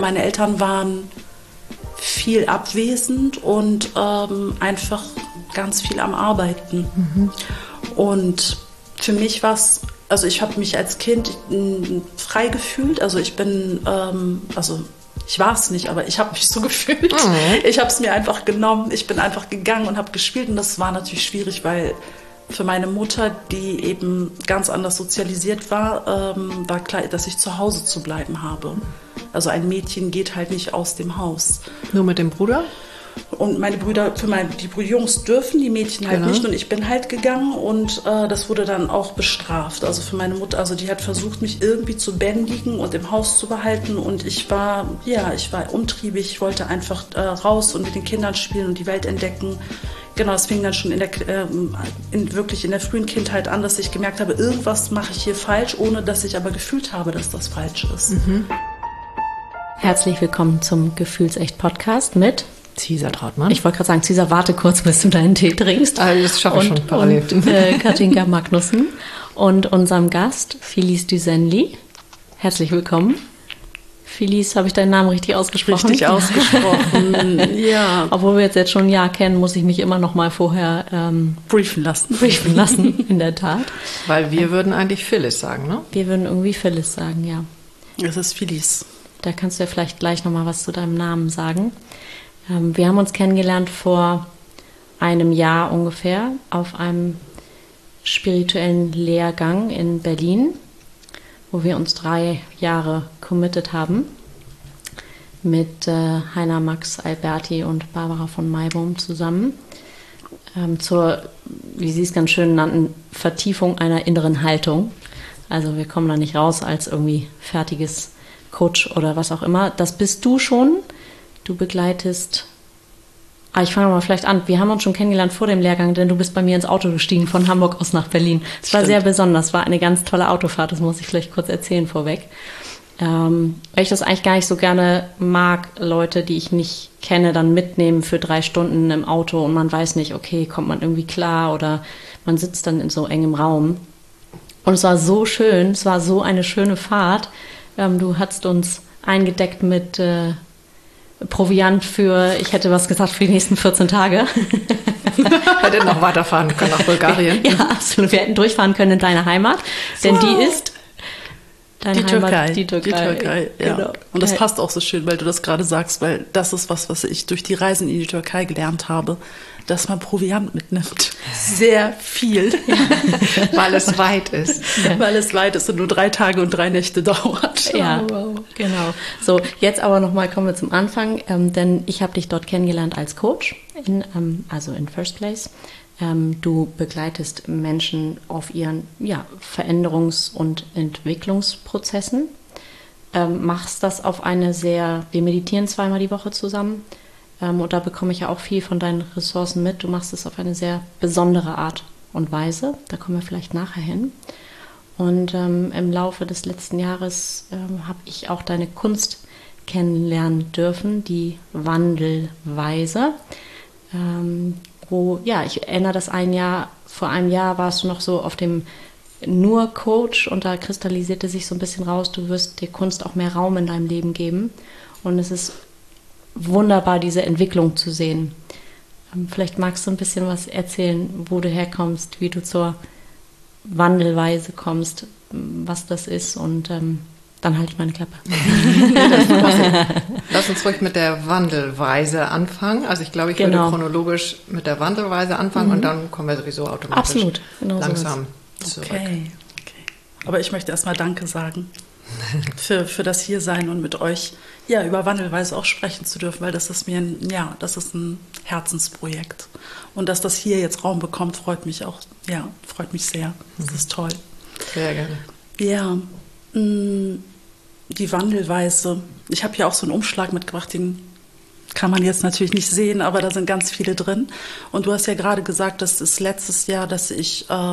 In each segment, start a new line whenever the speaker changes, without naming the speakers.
Meine Eltern waren viel abwesend und einfach ganz viel am Arbeiten. Und für mich war es, also ich habe mich als Kind frei gefühlt. Also ich bin, ich war es nicht, aber ich habe mich so gefühlt. Ich habe es mir einfach genommen. Ich bin einfach gegangen und habe gespielt. Und das war natürlich schwierig, weil für meine Mutter, die eben ganz anders sozialisiert war, war klar, dass ich zu Hause zu bleiben habe. Also ein Mädchen geht halt nicht aus dem Haus.
Nur mit dem Bruder?
Und meine Brüder, die Jungs dürfen, die Mädchen halt nicht. Und ich bin halt gegangen und das wurde dann auch bestraft. Also für meine Mutter, also die hat versucht, mich irgendwie zu bändigen und im Haus zu behalten. Und ich war umtriebig. Ich wollte einfach raus und mit den Kindern spielen und die Welt entdecken. Genau, es fing dann schon wirklich in der frühen Kindheit an, dass ich gemerkt habe, irgendwas mache ich hier falsch, ohne dass ich aber gefühlt habe, dass das falsch ist.
Herzlich willkommen zum Gefühlsecht-Podcast mit
Cesar Trautmann.
Ich wollte gerade sagen, Cesar, warte kurz, bis du deinen Tee trinkst.
Das schaffe ich schon parallel.
Und Katinka Magnussen und unserem Gast Felice Düsenli. Herzlich willkommen. Felice, habe ich deinen Namen richtig ausgesprochen?
Richtig ausgesprochen, ja.
Obwohl wir jetzt schon ein Jahr kennen, muss ich mich immer noch mal vorher
briefen lassen.
Briefen lassen, in der Tat.
Weil wir würden eigentlich Phyllis sagen, ne?
Wir würden irgendwie Phyllis sagen, ja.
Es ist Felice.
Da kannst du ja vielleicht gleich noch mal was zu deinem Namen sagen. Wir haben uns kennengelernt vor einem Jahr ungefähr auf einem spirituellen Lehrgang in Berlin, wo wir uns 3 Jahre committed haben mit Heiner Max Alberti und Barbara von Maibohm zusammen zur, wie sie es ganz schön nannten, Vertiefung einer inneren Haltung. Also wir kommen da nicht raus als irgendwie fertiges Coach oder was auch immer. Das bist du schon. Du begleitest... ich fange mal vielleicht an. Wir haben uns schon kennengelernt vor dem Lehrgang, denn du bist bei mir ins Auto gestiegen von Hamburg aus nach Berlin. Es war sehr besonders, es war eine ganz tolle Autofahrt, das muss ich vielleicht kurz erzählen vorweg. Weil ich das eigentlich gar nicht so gerne mag, Leute, die ich nicht kenne, dann mitnehmen für 3 Stunden im Auto und man weiß nicht, okay, kommt man irgendwie klar oder man sitzt dann in so engem Raum. Und es war so schön, es war so eine schöne Fahrt. Du hattest uns eingedeckt mit Proviant für, ich hätte was gesagt, für die nächsten 14 Tage.
Hätte noch weiterfahren können nach Bulgarien.
Ja, absolut. Wir hätten durchfahren können in deine Heimat, denn die ist deine Heimat, die
Türkei, ja.
Genau.
Und das passt auch so schön, weil du das gerade sagst, weil das ist was ich durch die Reisen in die Türkei gelernt habe, dass man Proviant mitnimmt. Sehr viel.
Weil es weit ist.
Ja. Weil es weit ist und nur 3 Tage und 3 Nächte dauert.
Ja, wow. Genau. So, jetzt aber nochmal kommen wir zum Anfang, denn ich habe dich dort kennengelernt als Coach, also in First Place. Du begleitest Menschen auf ihren Veränderungs- und Entwicklungsprozessen. Machst das auf wir meditieren 2-mal die Woche zusammen. Und da bekomme ich ja auch viel von deinen Ressourcen mit. Du machst es auf eine sehr besondere Art und Weise. Da kommen wir vielleicht nachher hin. Und im Laufe des letzten Jahres habe ich auch deine Kunst kennenlernen dürfen, die Wandelweise. Ich erinnere das vor einem Jahr warst du noch so auf dem nur Coach und da kristallisierte sich so ein bisschen raus, du wirst der Kunst auch mehr Raum in deinem Leben geben. Und es ist wunderbar, diese Entwicklung zu sehen. Vielleicht magst du ein bisschen was erzählen, wo du herkommst, wie du zur Wandelweise kommst, was das ist und dann halte ich meine Klappe.
Lass uns ruhig mit der Wandelweise anfangen. Also ich glaube, ich würde chronologisch mit der Wandelweise anfangen und dann kommen wir sowieso automatisch langsam zurück.
Okay. Aber ich möchte erstmal Danke sagen für das Hiersein und mit euch über Wandelweise auch sprechen zu dürfen, weil das ist das ist ein Herzensprojekt. Und dass das hier jetzt Raum bekommt, freut mich sehr. Das ist toll.
Sehr gerne.
Ja, die Wandelweise. Ich habe hier auch so einen Umschlag mitgebracht, den kann man jetzt natürlich nicht sehen, aber da sind ganz viele drin. Und du hast ja gerade gesagt, das ist letztes Jahr, dass du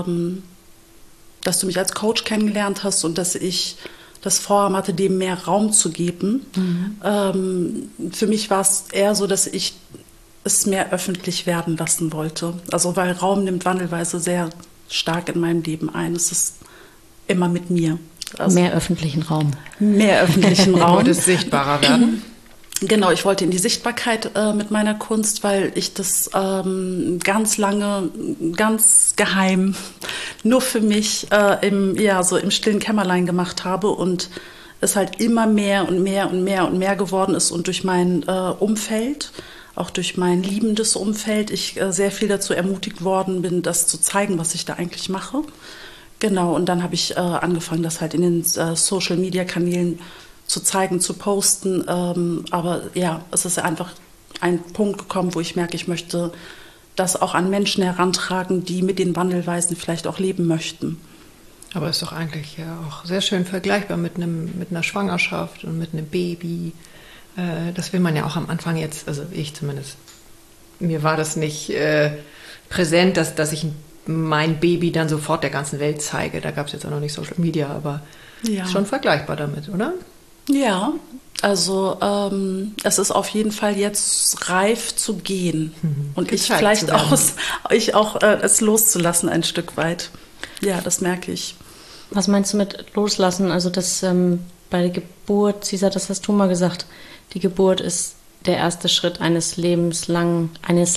mich als Coach kennengelernt hast und dass ich das Vorhaben hatte, dem mehr Raum zu geben. Für mich war es eher so, dass ich es mehr öffentlich werden lassen wollte. Also weil Raum nimmt Wandelweise sehr stark in meinem Leben ein. Es ist immer mit mir.
Also mehr öffentlichen Raum.
Mehr öffentlichen Raum.
Du wolltest sichtbarer werden.
Genau, ich wollte in die Sichtbarkeit mit meiner Kunst, weil ich das ganz lange, ganz geheim, nur für mich so im stillen Kämmerlein gemacht habe und es halt immer mehr und mehr und mehr und mehr geworden ist und durch mein Umfeld, auch durch mein liebendes Umfeld, ich sehr viel dazu ermutigt worden bin, das zu zeigen, was ich da eigentlich mache. Genau, und dann habe ich angefangen, das halt in den Social-Media-Kanälen zu zeigen, zu posten. Aber ja, es ist einfach ein Punkt gekommen, wo ich merke, ich möchte das auch an Menschen herantragen, die mit den Wandelweisen vielleicht auch leben möchten.
Aber ist doch eigentlich ja auch sehr schön vergleichbar mit einer Schwangerschaft und mit einem Baby. Das will man ja auch am Anfang jetzt, also ich zumindest, mir war das nicht präsent, dass ich mein Baby dann sofort der ganzen Welt zeige. Da gab es jetzt auch noch nicht Social Media, aber ist schon vergleichbar damit, oder?
Ja, also es ist auf jeden Fall jetzt reif zu gehen und ich vielleicht auch es loszulassen ein Stück weit. Ja, das merke ich.
Was meinst du mit loslassen? Also das bei der Geburt, Cesar, das hast du mal gesagt, die Geburt ist der erste Schritt eines lebenslangen,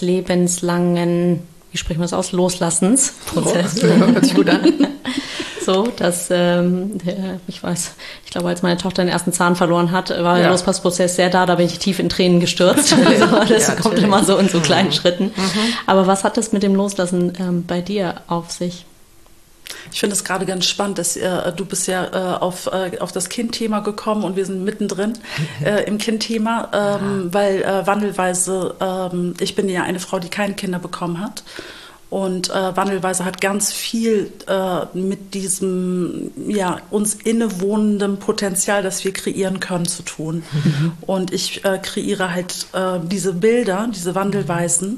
wie spricht man das aus, Loslassens. Prozess.
Hört sich gut an.
So, dass, ich glaube, als meine Tochter den ersten Zahn verloren hat, war der Lospassprozess sehr da bin ich tief in Tränen gestürzt. Das kommt immer so in so kleinen Schritten. Aber was hat das mit dem Loslassen bei dir auf sich?
Ich finde es gerade ganz spannend, dass du bist ja auf das Kindthema gekommen und wir sind mittendrin im Kindthema, weil Wandelweise, ich bin ja eine Frau, die keine Kinder bekommen hat. Und Wandelweise hat ganz viel mit diesem uns innewohnenden Potenzial, das wir kreieren können, zu tun. Und ich kreiere halt diese Bilder, diese Wandelweisen.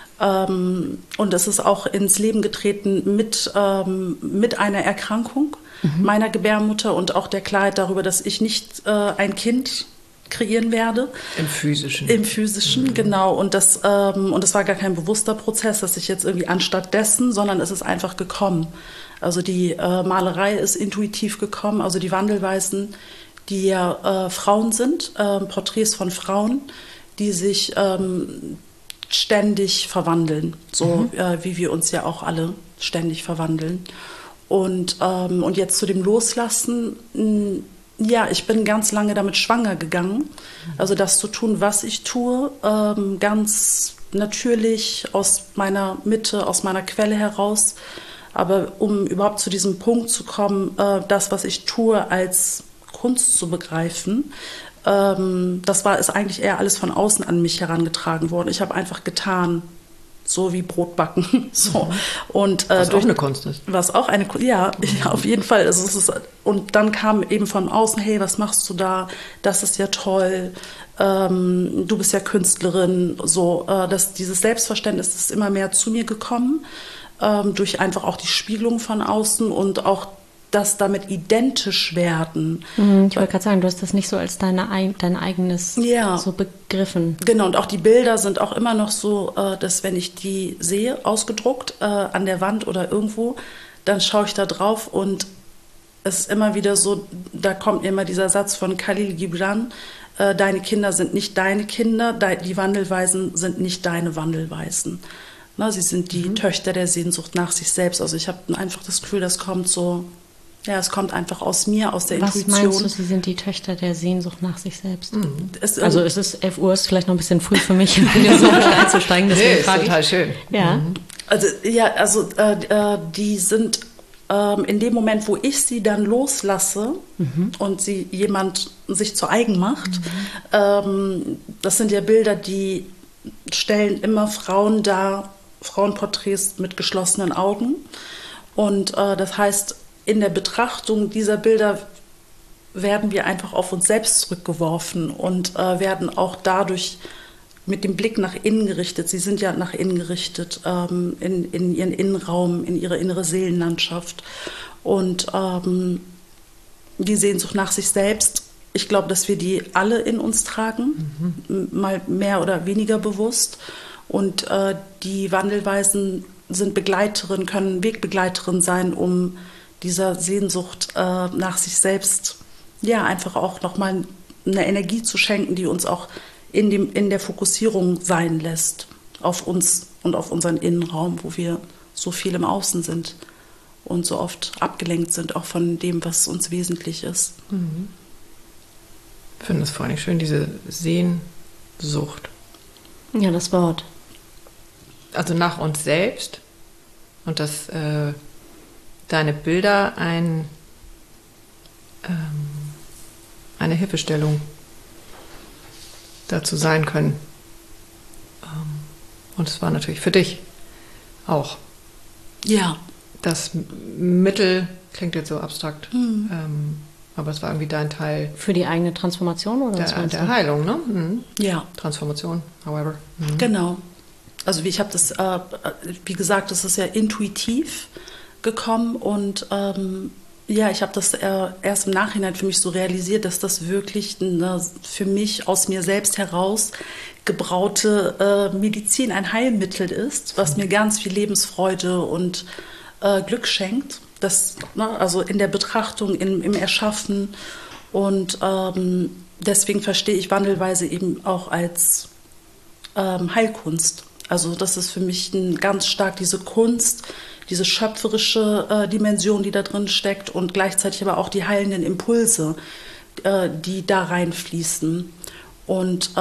Und es ist auch ins Leben getreten mit einer Erkrankung meiner Gebärmutter und auch der Klarheit darüber, dass ich nicht ein Kind kreieren werde.
Im Physischen.
Im Physischen, genau. Und das war gar kein bewusster Prozess, dass ich jetzt irgendwie anstatt dessen, sondern es ist einfach gekommen. Also die Malerei ist intuitiv gekommen, also die Wandelweisen, die ja Frauen sind, Porträts von Frauen, die sich ständig verwandeln, so wie wir uns ja auch alle ständig verwandeln. Und jetzt zu dem Loslassen, ja, ich bin ganz lange damit schwanger gegangen, also das zu tun, was ich tue, ganz natürlich aus meiner Mitte, aus meiner Quelle heraus, aber um überhaupt zu diesem Punkt zu kommen, das, was ich tue, als Kunst zu begreifen, ist eigentlich eher alles von außen an mich herangetragen worden. Ich habe einfach getan, so wie Brotbacken. So. Und,
was auch eine Kunst ist.
Was auch eine Kunst, ja, auf jeden Fall. Also und dann kam eben von außen, hey, was machst du da? Das ist ja toll. Du bist ja Künstlerin. So, dieses Selbstverständnis ist immer mehr zu mir gekommen, durch einfach auch die Spiegelung von außen und auch das damit identisch werden.
Ich wollte gerade sagen, du hast das nicht so als dein eigenes so begriffen.
Genau, und auch die Bilder sind auch immer noch so, dass wenn ich die sehe, ausgedruckt an der Wand oder irgendwo, dann schaue ich da drauf und es ist immer wieder so, da kommt immer dieser Satz von Khalil Gibran, deine Kinder sind nicht deine Kinder, die Wandelweisen sind nicht deine Wandelweisen. Na, sie sind die Töchter der Sehnsucht nach sich selbst. Also ich habe einfach das Gefühl, das kommt so... Ja, es kommt einfach aus mir, aus der Intuition.
Was meinst du, sie sind die Töchter der Sehnsucht nach sich selbst? Also es ist 11 Uhr, ist vielleicht noch ein bisschen früh für mich, philosophisch einzusteigen. Deswegen
ist total schön.
Ja.
Also die sind in dem Moment, wo ich sie dann loslasse und sie jemand sich zu eigen macht, das sind ja Bilder, die stellen immer Frauen dar, Frauenporträts mit geschlossenen Augen. Und das heißt, in der Betrachtung dieser Bilder werden wir einfach auf uns selbst zurückgeworfen und werden auch dadurch mit dem Blick nach innen gerichtet. Sie sind ja nach innen gerichtet, in ihren Innenraum, in ihre innere Seelenlandschaft. Und die Sehnsucht nach sich selbst, ich glaube, dass wir die alle in uns tragen, mal mehr oder weniger bewusst. Und die Wandelweisen sind Begleiterin, können Wegbegleiterin sein, um dieser Sehnsucht nach sich selbst, ja, einfach auch nochmal eine Energie zu schenken, die uns auch in der Fokussierung sein lässt auf uns und auf unseren Innenraum, wo wir so viel im Außen sind und so oft abgelenkt sind, auch von dem, was uns wesentlich ist.
Ich finde es vor allem schön, diese Sehnsucht.
Ja, das Wort.
Also nach uns selbst und dass deine Bilder eine Hilfestellung dazu sein können. Und es war natürlich für dich auch.
Ja.
Das Mittel klingt jetzt so abstrakt, aber es war irgendwie dein Teil.
Für die eigene Transformation oder was meinst du?
Der Heilung, ne? Mhm.
Ja.
Transformation, however. Mhm.
Genau. Also ich habe das, wie gesagt, das ist ja intuitiv gekommen und ich habe das erst im Nachhinein für mich so realisiert, dass das wirklich für mich aus mir selbst heraus gebraute Medizin, ein Heilmittel ist, was mir ganz viel Lebensfreude und Glück schenkt. Das, also in der Betrachtung, im Erschaffen und deswegen verstehe ich Wandelweise eben auch als Heilkunst. Also das ist für mich ganz stark diese Kunst, diese schöpferische Dimension, die da drin steckt und gleichzeitig aber auch die heilenden Impulse, die da reinfließen. Und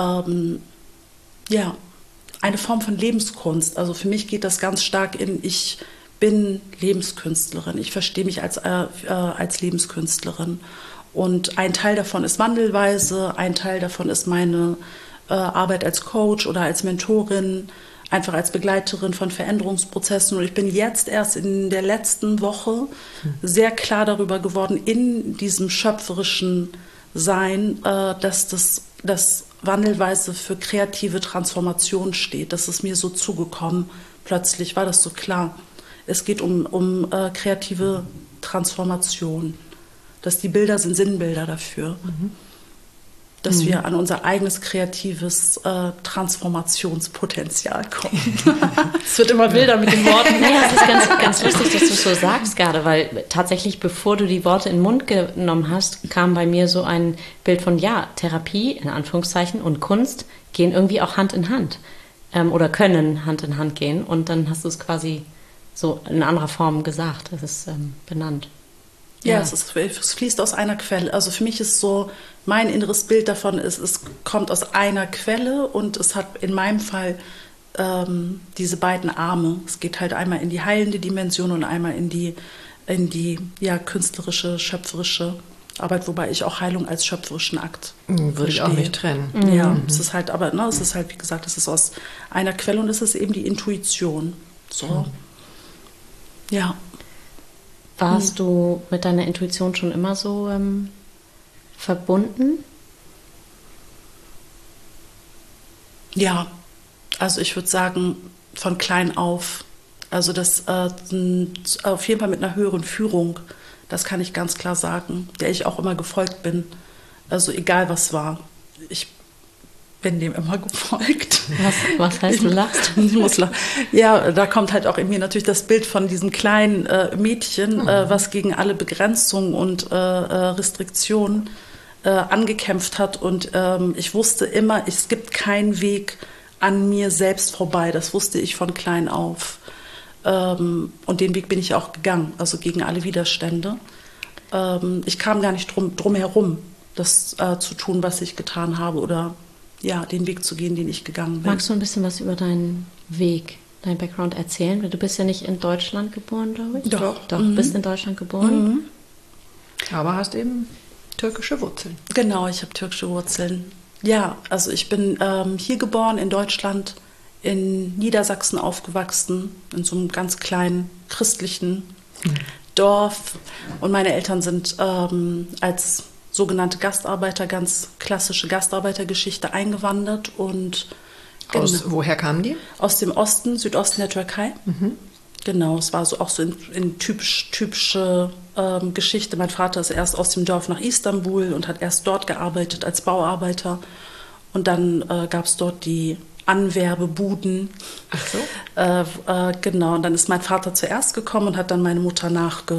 eine Form von Lebenskunst. Also für mich geht das ganz stark ich bin Lebenskünstlerin. Ich verstehe mich als Lebenskünstlerin. Und ein Teil davon ist Wandelweise, ein Teil davon ist meine Arbeit als Coach oder als Mentorin, einfach als Begleiterin von Veränderungsprozessen. Und ich bin jetzt erst in der letzten Woche sehr klar darüber geworden, in diesem schöpferischen Sein, dass das Wandelweise für kreative Transformation steht. Das ist mir so zugekommen. Plötzlich war das so klar. Es geht um kreative Transformation. Dass die Bilder sind Sinnbilder dafür. Dass wir an unser eigenes kreatives Transformationspotenzial kommen. Es wird immer wilder mit den Worten.
Ja, es ist ganz, ganz lustig, dass du es so sagst gerade, weil tatsächlich, bevor du die Worte in den Mund genommen hast, kam bei mir so ein Bild von, Therapie, in Anführungszeichen, und Kunst gehen irgendwie auch Hand in Hand oder können Hand in Hand gehen. Und dann hast du es quasi so in anderer Form gesagt, das ist benannt.
Ja, es fließt aus einer Quelle. Also für mich ist so, mein inneres Bild davon ist, es kommt aus einer Quelle und es hat in meinem Fall diese beiden Arme. Es geht halt einmal in die heilende Dimension und einmal in die künstlerische, schöpferische Arbeit, wobei ich auch Heilung als schöpferischen Akt
würde ich auch nicht trennen.
Ja, es ist halt, aber es ist halt, wie gesagt, es ist aus einer Quelle und es ist eben die Intuition. So, ja.
Warst du mit deiner Intuition schon immer so verbunden?
Ja, also ich würde sagen, von klein auf. Also das auf jeden Fall mit einer höheren Führung, das kann ich ganz klar sagen, der ich auch immer gefolgt bin. Also egal was war, ich bin dem immer gefolgt.
Was heißt, du lachst?
Ich muss lachen. Ja, da kommt halt auch in mir natürlich das Bild von diesem kleinen Mädchen, was gegen alle Begrenzungen und Restriktionen angekämpft hat. Und ich wusste immer, es gibt keinen Weg an mir selbst vorbei. Das wusste ich von klein auf. Und den Weg bin ich auch gegangen, also gegen alle Widerstände. Ich kam gar nicht drum herum, das zu tun, was ich getan habe oder den Weg zu gehen, den ich gegangen bin.
Magst du ein bisschen was über deinen Weg, deinen Background erzählen? Du bist ja nicht in Deutschland geboren, glaube ich.
Doch.
Bist in Deutschland geboren.
Aber hast eben türkische Wurzeln.
Genau, ich habe türkische Wurzeln. Ja, also ich bin hier geboren in Deutschland, in Niedersachsen aufgewachsen, in so einem ganz kleinen christlichen Dorf. Und meine Eltern sind als sogenannte Gastarbeiter, ganz klassische Gastarbeitergeschichte eingewandert. Und
woher kamen die?
Aus dem Osten, Südosten der Türkei. Genau, es war so auch so in typische Geschichte. Mein Vater ist erst aus dem Dorf nach Istanbul und hat erst dort gearbeitet als Bauarbeiter. Und dann gab es dort die Anwerbebuden.
Ach so.
Genau, und dann ist mein Vater zuerst gekommen und hat dann meine Mutter nachgezogen.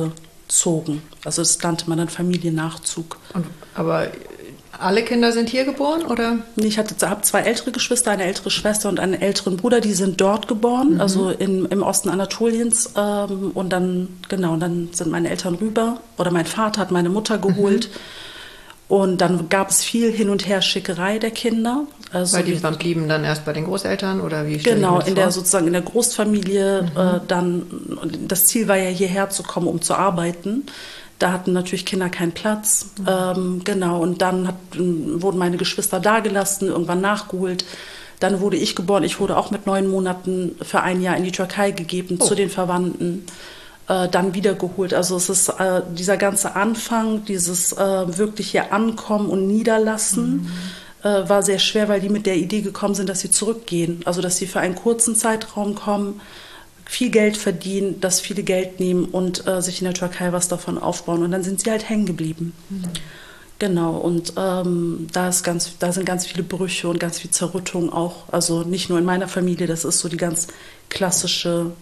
zogen. Also das nannte man dann Familiennachzug.
Aber alle Kinder sind hier geboren, oder?
Ich habe 2 ältere Geschwister, eine ältere Schwester und einen älteren Bruder, die sind dort geboren, also im Osten Anatoliens. Und dann sind meine Eltern rüber, oder mein Vater hat meine Mutter geholt. Und dann gab es viel Hin- und Her-Schickerei der Kinder. Also
weil die blieben dann erst bei den Großeltern, oder wie?
Genau, in der Großfamilie. Das Ziel war ja, hierher zu kommen, um zu arbeiten. Da hatten natürlich Kinder keinen Platz. Und dann wurden meine Geschwister dagelassen, irgendwann nachgeholt. Dann wurde ich geboren. Ich wurde auch mit 9 Monaten für ein Jahr in die Türkei gegeben, zu den Verwandten. Dann wiedergeholt. Also es ist dieser ganze Anfang, dieses wirklich hier ankommen und niederlassen, war sehr schwer, weil die mit der Idee gekommen sind, dass sie zurückgehen. Also dass sie für einen kurzen Zeitraum kommen, viel Geld verdienen, das viele Geld nehmen und sich in der Türkei was davon aufbauen. Und dann sind sie halt hängen geblieben. Genau, und da sind ganz viele Brüche und ganz viel Zerrüttung auch. Also nicht nur in meiner Familie, das ist so die ganz klassische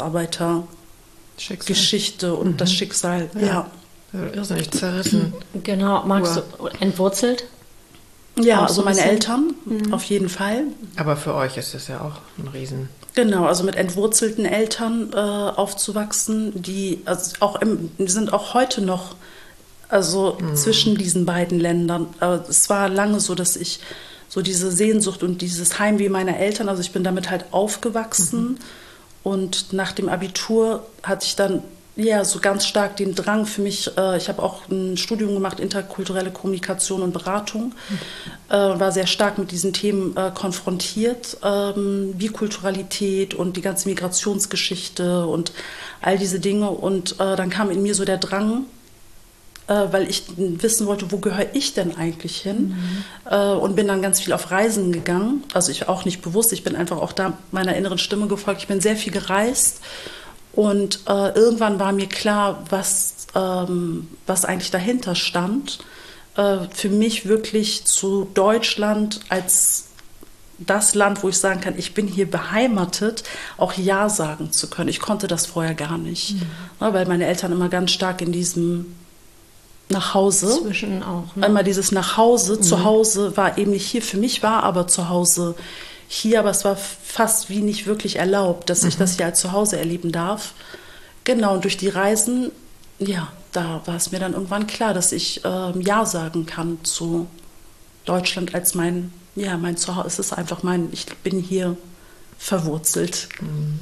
Gastarbeiter-Geschichte und das Schicksal. Ja.
Irrsinnig zerrissen.
Genau, magst du entwurzelt?
Ja, also meine Eltern, auf jeden Fall.
Aber für euch ist es ja auch ein Riesen...
Genau, also mit entwurzelten Eltern aufzuwachsen, die sind auch heute noch zwischen diesen beiden Ländern. Es war lange so, dass ich so diese Sehnsucht und dieses Heimweh meiner Eltern, also ich bin damit halt aufgewachsen und nach dem Abitur hatte ich dann so ganz stark den Drang für mich, ich habe auch ein Studium gemacht, interkulturelle Kommunikation und Beratung, war sehr stark mit diesen Themen konfrontiert, Bikulturalität und die ganze Migrationsgeschichte und all diese Dinge. Und dann kam in mir so der Drang, weil ich wissen wollte, wo gehöre ich denn eigentlich hin? Und bin dann ganz viel auf Reisen gegangen, also ich auch nicht bewusst, ich bin einfach auch da meiner inneren Stimme gefolgt, ich bin sehr viel gereist. Und irgendwann war mir klar, was eigentlich dahinter stand. Für mich wirklich zu Deutschland als das Land, wo ich sagen kann, ich bin hier beheimatet, auch Ja sagen zu können. Ich konnte das vorher gar nicht, weil meine Eltern immer ganz stark in diesem nach Hause.
Zwischen auch. Ne?
Einmal dieses nach Hause, zu Hause war eben nicht hier. Für mich war aber zu Hause hier, aber es war fast wie nicht wirklich erlaubt, dass ich das hier als zu Hause erleben darf. Genau, und durch die Reisen, da war es mir dann irgendwann klar, dass ich Ja sagen kann zu Deutschland als mein Zuhause. Es ist einfach ich bin hier verwurzelt.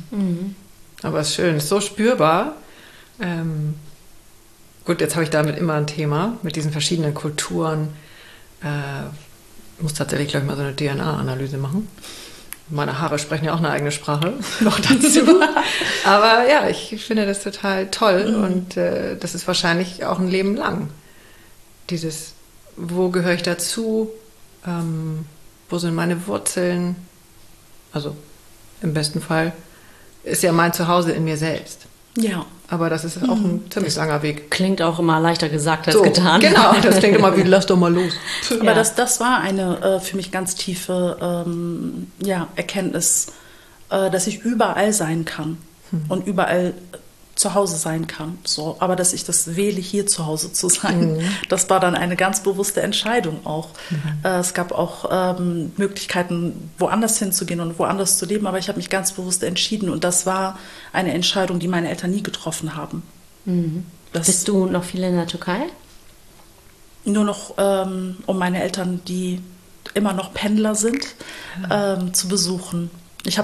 Aber es ist schön, es ist so spürbar. Gut, jetzt habe ich damit immer ein Thema mit diesen verschiedenen Kulturen. Ich muss tatsächlich, glaube ich, mal so eine DNA-Analyse machen. Meine Haare sprechen ja auch eine eigene Sprache noch dazu. Aber ja, ich finde das total toll und das ist wahrscheinlich auch ein Leben lang. Dieses, wo gehöre ich dazu? Wo sind meine Wurzeln? Also im besten Fall ist ja mein Zuhause in mir selbst.
Ja.
Aber das ist auch ein ziemlich langer Weg.
Klingt auch immer leichter gesagt als getan.
Genau, das klingt immer wie, lass doch mal los.
Aber das war eine für mich ganz tiefe Erkenntnis, dass ich überall sein kann und überall zu Hause sein kann. So. Aber dass ich das wähle, hier zu Hause zu sein, das war dann eine ganz bewusste Entscheidung auch. Es gab auch Möglichkeiten, woanders hinzugehen und woanders zu leben, aber ich habe mich ganz bewusst entschieden und das war eine Entscheidung, die meine Eltern nie getroffen haben.
Bist du noch viel in der Türkei?
Nur noch, um meine Eltern, die immer noch Pendler sind, zu besuchen. Ich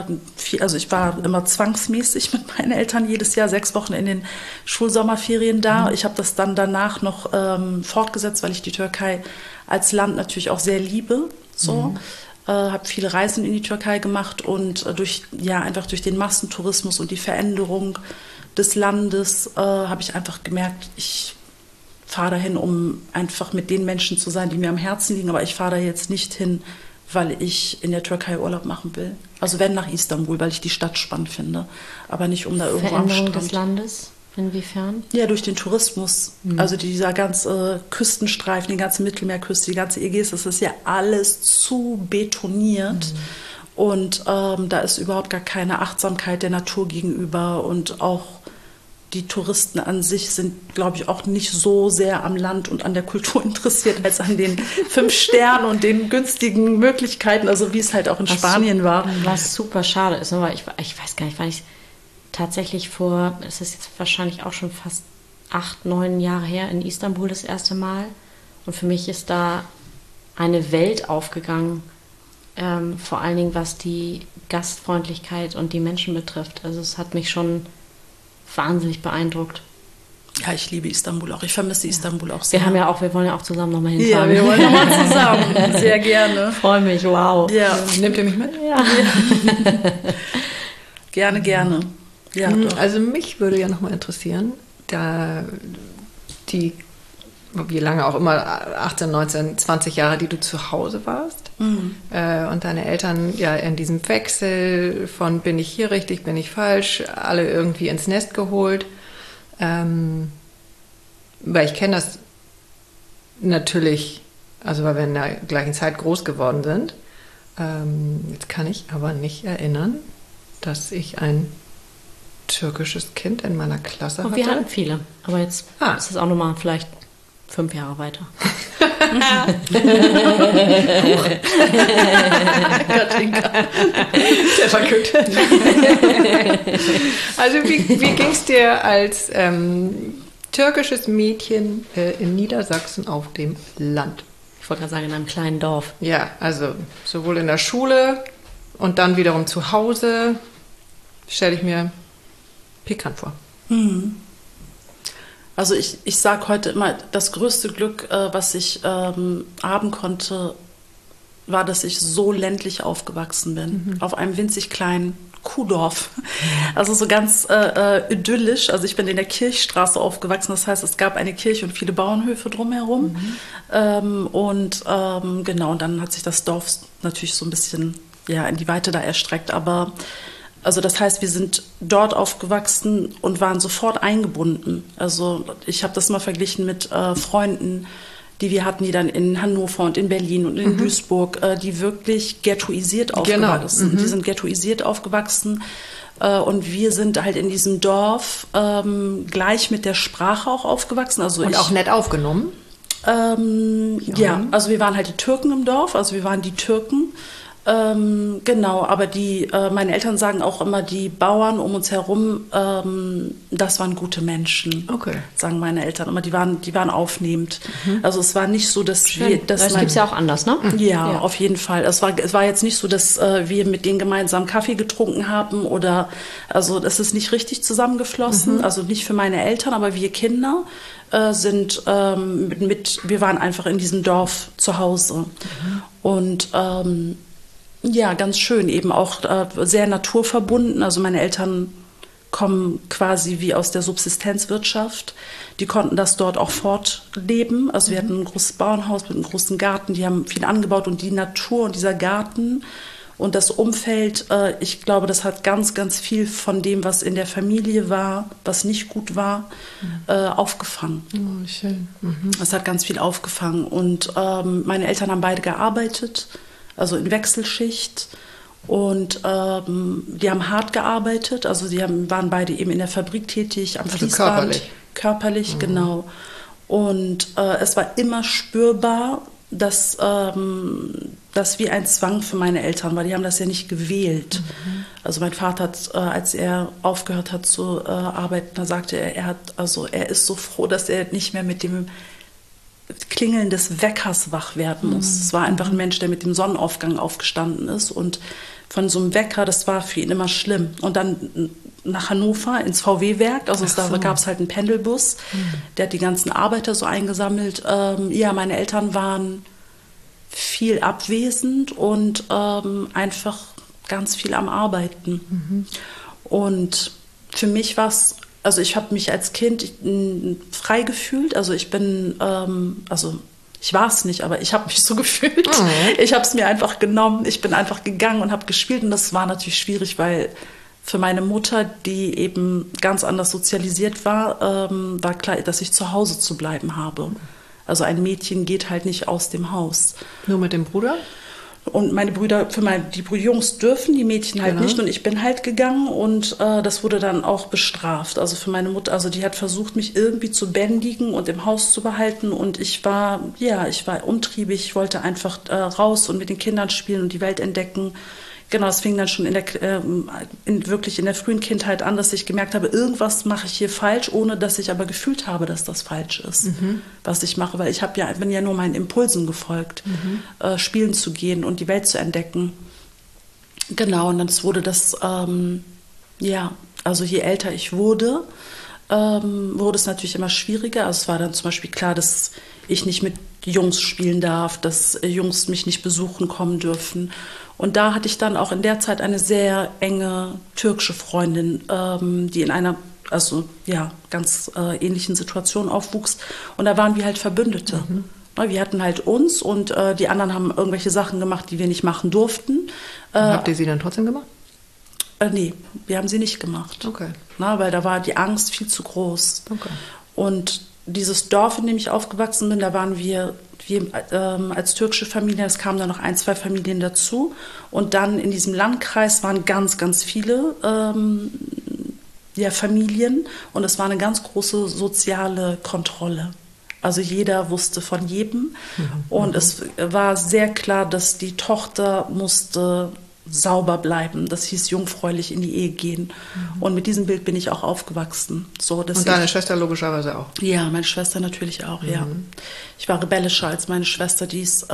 war immer zwangsmäßig mit meinen Eltern jedes Jahr 6 Wochen in den Schulsommerferien da. Ich habe das dann danach noch fortgesetzt, weil ich die Türkei als Land natürlich auch sehr liebe. So. Habe viele Reisen in die Türkei gemacht und einfach durch den Massentourismus und die Veränderung des Landes habe ich einfach gemerkt, ich fahre dahin, um einfach mit den Menschen zu sein, die mir am Herzen liegen, aber ich fahre da jetzt nicht hin, weil ich in der Türkei Urlaub machen will. Also wenn nach Istanbul, weil ich die Stadt spannend finde, aber nicht um da irgendwo am Strand.
Veränderung des Landes? Inwiefern?
Ja, durch den Tourismus. Also dieser ganze Küstenstreifen, die ganze Mittelmeerküste, die ganze Ägäis, das ist ja alles zu betoniert. Und da ist überhaupt gar keine Achtsamkeit der Natur gegenüber und auch die Touristen an sich sind, glaube ich, auch nicht so sehr am Land und an der Kultur interessiert, als an den 5 Sternen und den günstigen Möglichkeiten, also wie es halt auch in Spanien war.
Was super schade ist, aber ich weiß gar nicht, weil ich tatsächlich es ist jetzt wahrscheinlich auch schon fast 8, 9 Jahre her, in Istanbul das erste Mal. Und für mich ist da eine Welt aufgegangen, vor allen Dingen was die Gastfreundlichkeit und die Menschen betrifft. Also es hat mich schon wahnsinnig beeindruckt.
Ja, ich liebe Istanbul auch. Ich vermisse Istanbul auch sehr.
Wir wollen ja auch zusammen nochmal hinfahren.
Ja, wir wollen nochmal zusammen. Sehr gerne.
Freue mich, wow.
Ja.
Nehmt ihr mich mit?
Ja.
Gerne, gerne. Ja, doch.
Also mich würde ja nochmal interessieren, da wie lange auch immer, 18, 19, 20 Jahre, die du zu Hause warst und deine Eltern ja in diesem Wechsel von bin ich hier richtig, bin ich falsch, alle irgendwie ins Nest geholt. Weil ich kenne das natürlich, also weil wir in der gleichen Zeit groß geworden sind. Jetzt kann ich aber nicht erinnern, dass ich ein türkisches Kind in meiner Klasse hatte.
Wir hatten viele, aber jetzt ist es auch nochmal vielleicht 5 Jahre weiter.
Der war gut. Also wie ging es dir als türkisches Mädchen in Niedersachsen auf dem Land?
Ich wollte gerade sagen, in einem kleinen Dorf.
Ja, also sowohl in der Schule und dann wiederum zu Hause, stelle ich mir pikant vor.
Also ich sage heute immer, das größte Glück, was ich haben konnte, war, dass ich so ländlich aufgewachsen bin. Auf einem winzig kleinen Kuhdorf. Also so ganz idyllisch. Also ich bin in der Kirchstraße aufgewachsen. Das heißt, es gab eine Kirche und viele Bauernhöfe drumherum. Genau, und dann hat sich das Dorf natürlich so ein bisschen in die Weite da erstreckt. Aber also das heißt, wir sind dort aufgewachsen und waren sofort eingebunden. Also ich habe das mal verglichen mit Freunden, die wir hatten, die dann in Hannover und in Berlin und in Duisburg, die wirklich ghettoisiert aufgewachsen sind. Die sind ghettoisiert aufgewachsen und wir sind halt in diesem Dorf gleich mit der Sprache auch aufgewachsen. Also
und auch nett aufgenommen?
Ja, also wir waren halt die Türken im Dorf, also wir waren die Türken. Genau, aber meine Eltern sagen auch immer, die Bauern um uns herum, das waren gute Menschen, sagen meine Eltern immer, die waren aufnehmend. Also es war nicht so, dass
wir... Das gibt es ja auch anders, ne?
Ja, auf jeden Fall. Es war jetzt nicht so, dass wir mit denen gemeinsam Kaffee getrunken haben also das ist nicht richtig zusammengeflossen, also nicht für meine Eltern, aber wir Kinder wir waren einfach in diesem Dorf zu Hause. Und ja, ganz schön, eben auch sehr naturverbunden. Also meine Eltern kommen quasi wie aus der Subsistenzwirtschaft. Die konnten das dort auch fortleben. Also wir hatten ein großes Bauernhaus mit einem großen Garten, die haben viel angebaut und die Natur und dieser Garten und das Umfeld, ich glaube, das hat ganz, ganz viel von dem, was in der Familie war, was nicht gut war, aufgefangen.
Oh, schön.
Das hat ganz viel aufgefangen und meine Eltern haben beide gearbeitet, also in Wechselschicht und die haben hart gearbeitet, also waren beide eben in der Fabrik tätig, am Fließband. Körperlich, genau. Und es war immer spürbar, dass wie ein Zwang für meine Eltern war. Die haben das ja nicht gewählt. Also mein Vater hat, als er aufgehört hat zu arbeiten, da sagte er ist so froh, dass er nicht mehr mit dem Klingeln des Weckers wach werden muss. Es war einfach ein Mensch, der mit dem Sonnenaufgang aufgestanden ist und von so einem Wecker, das war für ihn immer schlimm. Und dann nach Hannover ins VW-Werk, also da gab es halt einen Pendelbus, der hat die ganzen Arbeiter so eingesammelt. Meine Eltern waren viel abwesend und einfach ganz viel am Arbeiten. Und für mich war es, also ich habe mich als Kind frei gefühlt, also ich bin, ich war es nicht, aber ich habe mich so gefühlt. Ich habe es mir einfach genommen, ich bin einfach gegangen und habe gespielt und das war natürlich schwierig, weil für meine Mutter, die eben ganz anders sozialisiert war, war klar, dass ich zu Hause zu bleiben habe. Also ein Mädchen geht halt nicht aus dem Haus.
Nur mit dem Bruder?
Und meine Brüder, die Jungs dürfen, die Mädchen halt nicht. Und ich bin halt gegangen und das wurde dann auch bestraft. Also für meine Mutter, also die hat versucht, mich irgendwie zu bändigen und im Haus zu behalten. Und ich war umtriebig, ich wollte einfach raus und mit den Kindern spielen und die Welt entdecken. Genau, es fing dann schon wirklich in der frühen Kindheit an, dass ich gemerkt habe, irgendwas mache ich hier falsch, ohne dass ich aber gefühlt habe, dass das falsch ist, was ich mache. Weil ich bin ja nur meinen Impulsen gefolgt, spielen zu gehen und die Welt zu entdecken. Genau, und dann wurde das, also je älter ich wurde es natürlich immer schwieriger. Also es war dann zum Beispiel klar, dass ich nicht mit Jungs spielen darf, dass Jungs mich nicht besuchen kommen dürfen. Und da hatte ich dann auch in der Zeit eine sehr enge türkische Freundin, die in einer ganz ähnlichen Situation aufwuchs. Und da waren wir halt Verbündete. Wir hatten halt uns und die anderen haben irgendwelche Sachen gemacht, die wir nicht machen durften.
Habt ihr sie dann trotzdem gemacht?
Nee, wir haben sie nicht gemacht.
Okay.
Weil da war die Angst viel zu groß.
Okay.
Und dieses Dorf, in dem ich aufgewachsen bin, da waren wir als türkische Familie, es kamen dann noch 1, 2 Familien dazu. Und dann in diesem Landkreis waren ganz, ganz viele Familien. Und es war eine ganz große soziale Kontrolle. Also jeder wusste von jedem. Und es war sehr klar, dass die Tochter musste sauber bleiben. Das hieß jungfräulich in die Ehe gehen. Und mit diesem Bild bin ich auch aufgewachsen. So, dass
und deine Schwester logischerweise auch?
Ja, meine Schwester natürlich auch, ja. Ich war rebellischer als meine Schwester, die ist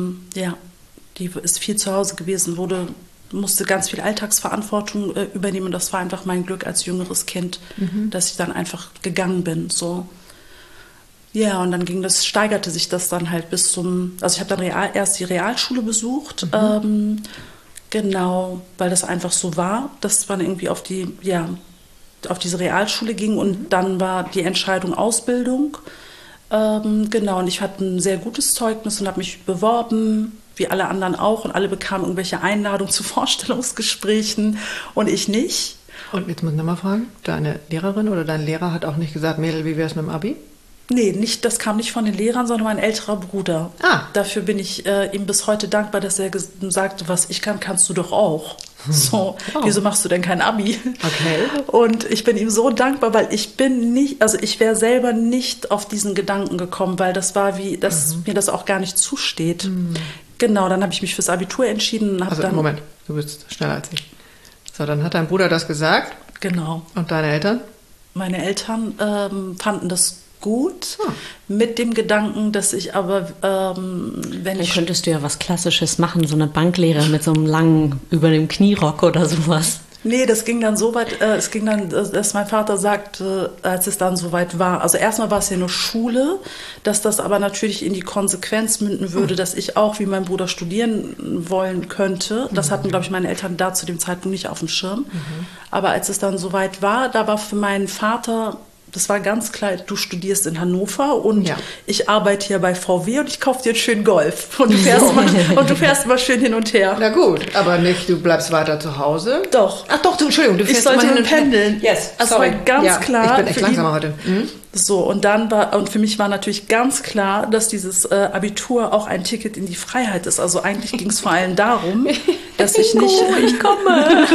viel zu Hause gewesen, musste ganz viel Alltagsverantwortung übernehmen. Und das war einfach mein Glück als jüngeres Kind, dass ich dann einfach gegangen bin. So. Ja, und dann steigerte sich das dann halt also ich habe dann erst die Realschule besucht, genau, weil das einfach so war, dass man irgendwie auf diese Realschule ging und dann war die Entscheidung Ausbildung. Genau, und ich hatte ein sehr gutes Zeugnis und habe mich beworben, wie alle anderen auch, und alle bekamen irgendwelche Einladungen zu Vorstellungsgesprächen und ich nicht.
Und jetzt muss ich nochmal fragen, deine Lehrerin oder dein Lehrer hat auch nicht gesagt, Mädel, wie wär's mit dem Abi?
Nee, das kam nicht von den Lehrern, sondern mein älterer Bruder. Dafür bin ich ihm bis heute dankbar, dass er sagte, was ich kann, kannst du doch auch. So, wieso machst du denn kein Abi?
Okay.
Und ich bin ihm so dankbar, weil ich wäre selber nicht auf diesen Gedanken gekommen, weil das war dass mir das auch gar nicht zusteht. Genau, dann habe ich mich fürs Abitur entschieden.
Moment, du bist schneller als ich. So, dann hat dein Bruder das gesagt.
Genau.
Und deine Eltern?
Meine Eltern fanden das gut, mit dem Gedanken, dass ich aber,
Dann könntest du ja was Klassisches machen, so eine Banklehre mit so einem langen, über dem Knierock oder sowas.
Nee, das ging dann so weit, dass mein Vater sagte, als es dann soweit war, also erstmal war es ja nur Schule, dass das aber natürlich in die Konsequenz münden würde, dass ich auch wie mein Bruder studieren wollen könnte. Das hatten, glaube ich, meine Eltern da zu dem Zeitpunkt nicht auf dem Schirm. Aber als es dann soweit war, da war für meinen Vater... Das war ganz klar, du studierst in Hannover und ich arbeite hier bei VW und ich kaufe dir einen schönen Golf. Und du fährst mal schön hin und her.
Na gut, aber nicht, du bleibst weiter zu Hause.
Doch.
Ach doch, Entschuldigung, du fährst
ich sollte mal pendeln.
Yes,
das war ganz klar.
Ich bin echt langsamer heute.
So, und für mich war natürlich ganz klar, dass dieses Abitur auch ein Ticket in die Freiheit ist. Also eigentlich ging es vor allem darum, dass ich komme.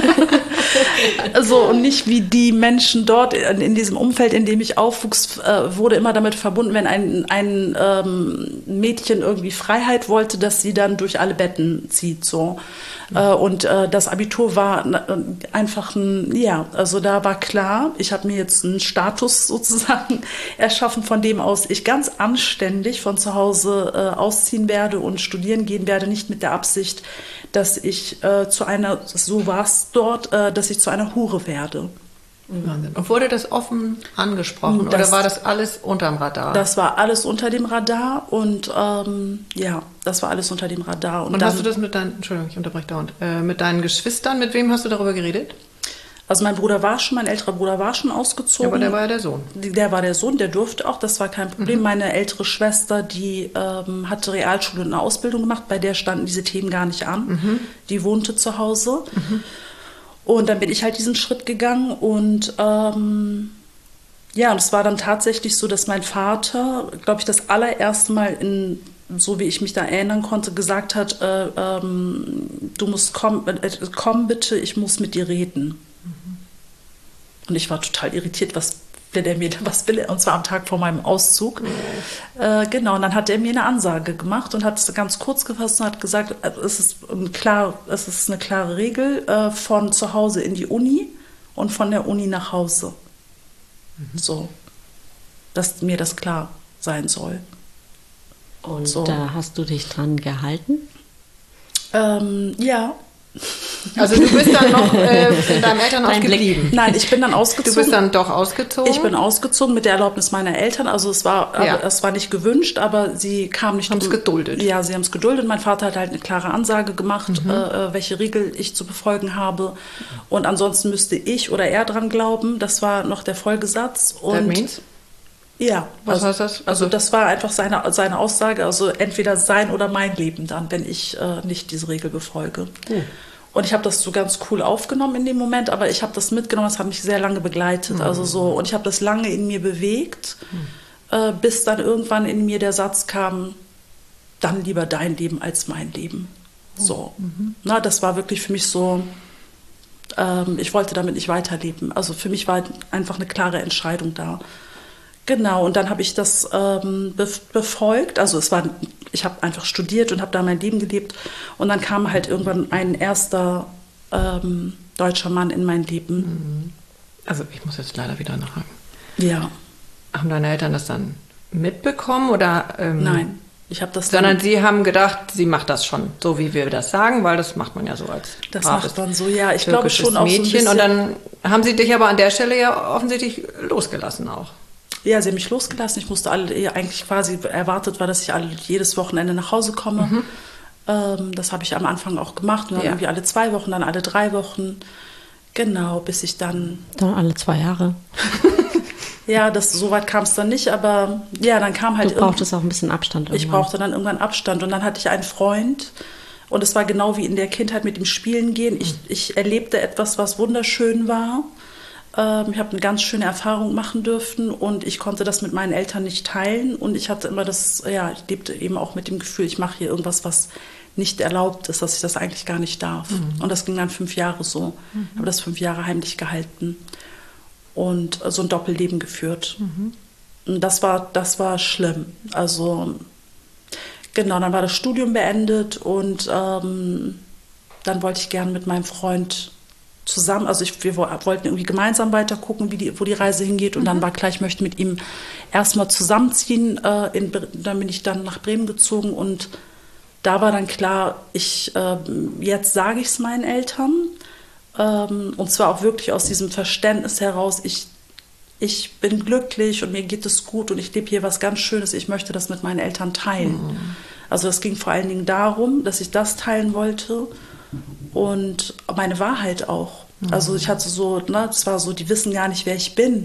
So, und nicht wie die Menschen dort in diesem Umfeld, in dem ich aufwuchs, wurde immer damit verbunden, wenn ein Mädchen irgendwie Freiheit wollte, dass sie dann durch alle Betten zieht, so. Und das Abitur war einfach also da war klar, ich habe mir jetzt einen Status sozusagen erschaffen, von dem aus ich ganz anständig von zu Hause ausziehen werde und studieren gehen werde, nicht mit der Absicht, dass ich so war es dort, dass ich zu einer Hure werde.
Wahnsinn. Und wurde das offen angesprochen oder war das alles unterm Radar?
Das war alles unter dem Radar und das war alles unter dem Radar.
Und hast du das mit deinen, Entschuldigung, ich unterbreche dauernd, mit deinen Geschwistern, mit wem hast du darüber geredet?
Also mein älterer Bruder war schon ausgezogen.
Ja, aber der war ja der Sohn.
Der war der Sohn, der durfte auch, das war kein Problem. Meine ältere Schwester, die hatte Realschule und eine Ausbildung gemacht, bei der standen diese Themen gar nicht an. Die wohnte zu Hause. Und dann bin ich halt diesen Schritt gegangen und und es war dann tatsächlich so, dass mein Vater, glaube ich, das allererste Mal in so wie ich mich da erinnern konnte, gesagt hat, du musst komm bitte, ich muss mit dir reden. Und ich war total irritiert, was will er? Und zwar am Tag vor meinem Auszug. Genau, und dann hat er mir eine Ansage gemacht und hat es ganz kurz gefasst und hat gesagt, es ist eine klare Regel, von zu Hause in die Uni und von der Uni nach Hause. So, dass mir das klar sein soll.
Und so. Da hast du dich dran gehalten?
Ja.
Also du bist dann noch in deinem Elternhaus geblieben?
Nein, ich bin dann ausgezogen.
Du bist dann doch ausgezogen?
Ich bin ausgezogen mit der Erlaubnis meiner Eltern. Also es war nicht gewünscht, aber sie kam nicht.
Haben es geduldet?
Ja, sie haben es geduldet. Mein Vater hat halt eine klare Ansage gemacht, welche Regel ich zu befolgen habe. Und ansonsten müsste ich oder er dran glauben. Das war noch der Folgesatz. Und
That means?
Ja.
Was heißt das?
Also das war einfach seine Aussage. Also entweder sein oder mein Leben dann, wenn ich nicht diese Regel befolge. Und ich habe das so ganz cool aufgenommen in dem Moment, aber ich habe das mitgenommen, das hat mich sehr lange begleitet. Also so, und ich habe das lange in mir bewegt, bis dann irgendwann in mir der Satz kam, dann lieber dein Leben als mein Leben. So. Na, das war wirklich für mich so, ich wollte damit nicht weiterleben. Also für mich war einfach eine klare Entscheidung da. Genau, und dann habe ich das befolgt. Also ich habe einfach studiert und habe da mein Leben gelebt. Und dann kam halt irgendwann ein erster deutscher Mann in mein Leben.
Also ich muss jetzt leider wieder nachhaken.
Ja.
Haben deine Eltern das dann mitbekommen oder?
Nein, ich habe das.
Sondern sie haben gedacht, sie macht das schon, so wie wir das sagen, weil das macht man ja so als.
Das macht man so, ja. Ich glaube schon
auch Mädchen. So ein bisschen. Und dann haben sie dich aber an der Stelle ja offensichtlich losgelassen auch.
Ja, sie haben mich losgelassen. Ich musste eigentlich quasi erwartet war, dass ich jedes Wochenende nach Hause komme. Das habe ich am Anfang auch gemacht. Und dann irgendwie alle 2 Wochen, dann alle 3 Wochen. Genau, bis ich dann...
Dann alle 2 Jahre.
Ja, so weit kam es dann nicht, aber ja, dann kam halt...
Du brauchtest auch ein bisschen Abstand irgendwann.
Ich brauchte dann irgendwann Abstand. Und dann hatte ich einen Freund und es war genau wie in der Kindheit mit dem Spielen gehen. Ich erlebte etwas, was wunderschön war. Ich habe eine ganz schöne Erfahrung machen dürfen und ich konnte das mit meinen Eltern nicht teilen und ich hatte immer ich lebte eben auch mit dem Gefühl, ich mache hier irgendwas, was nicht erlaubt ist, dass ich das eigentlich gar nicht darf. Und das ging dann 5 Jahre so. Ich habe das 5 Jahre heimlich gehalten und so ein Doppelleben geführt. Und das war schlimm. Also genau, dann war das Studium beendet und dann wollte ich gerne mit meinem Freund zusammen, also wir wollten irgendwie gemeinsam weiter gucken, wo die Reise hingeht und dann war klar, ich möchte mit ihm erstmal zusammenziehen, dann bin ich dann nach Bremen gezogen und da war dann klar, jetzt sage ich es meinen Eltern und zwar auch wirklich aus diesem Verständnis heraus, ich bin glücklich und mir geht es gut und ich lebe hier was ganz Schönes, ich möchte das mit meinen Eltern teilen. Also es ging vor allen Dingen darum, dass ich das teilen wollte und meine Wahrheit auch. Also ich hatte so, das war so, die wissen gar nicht, wer ich bin.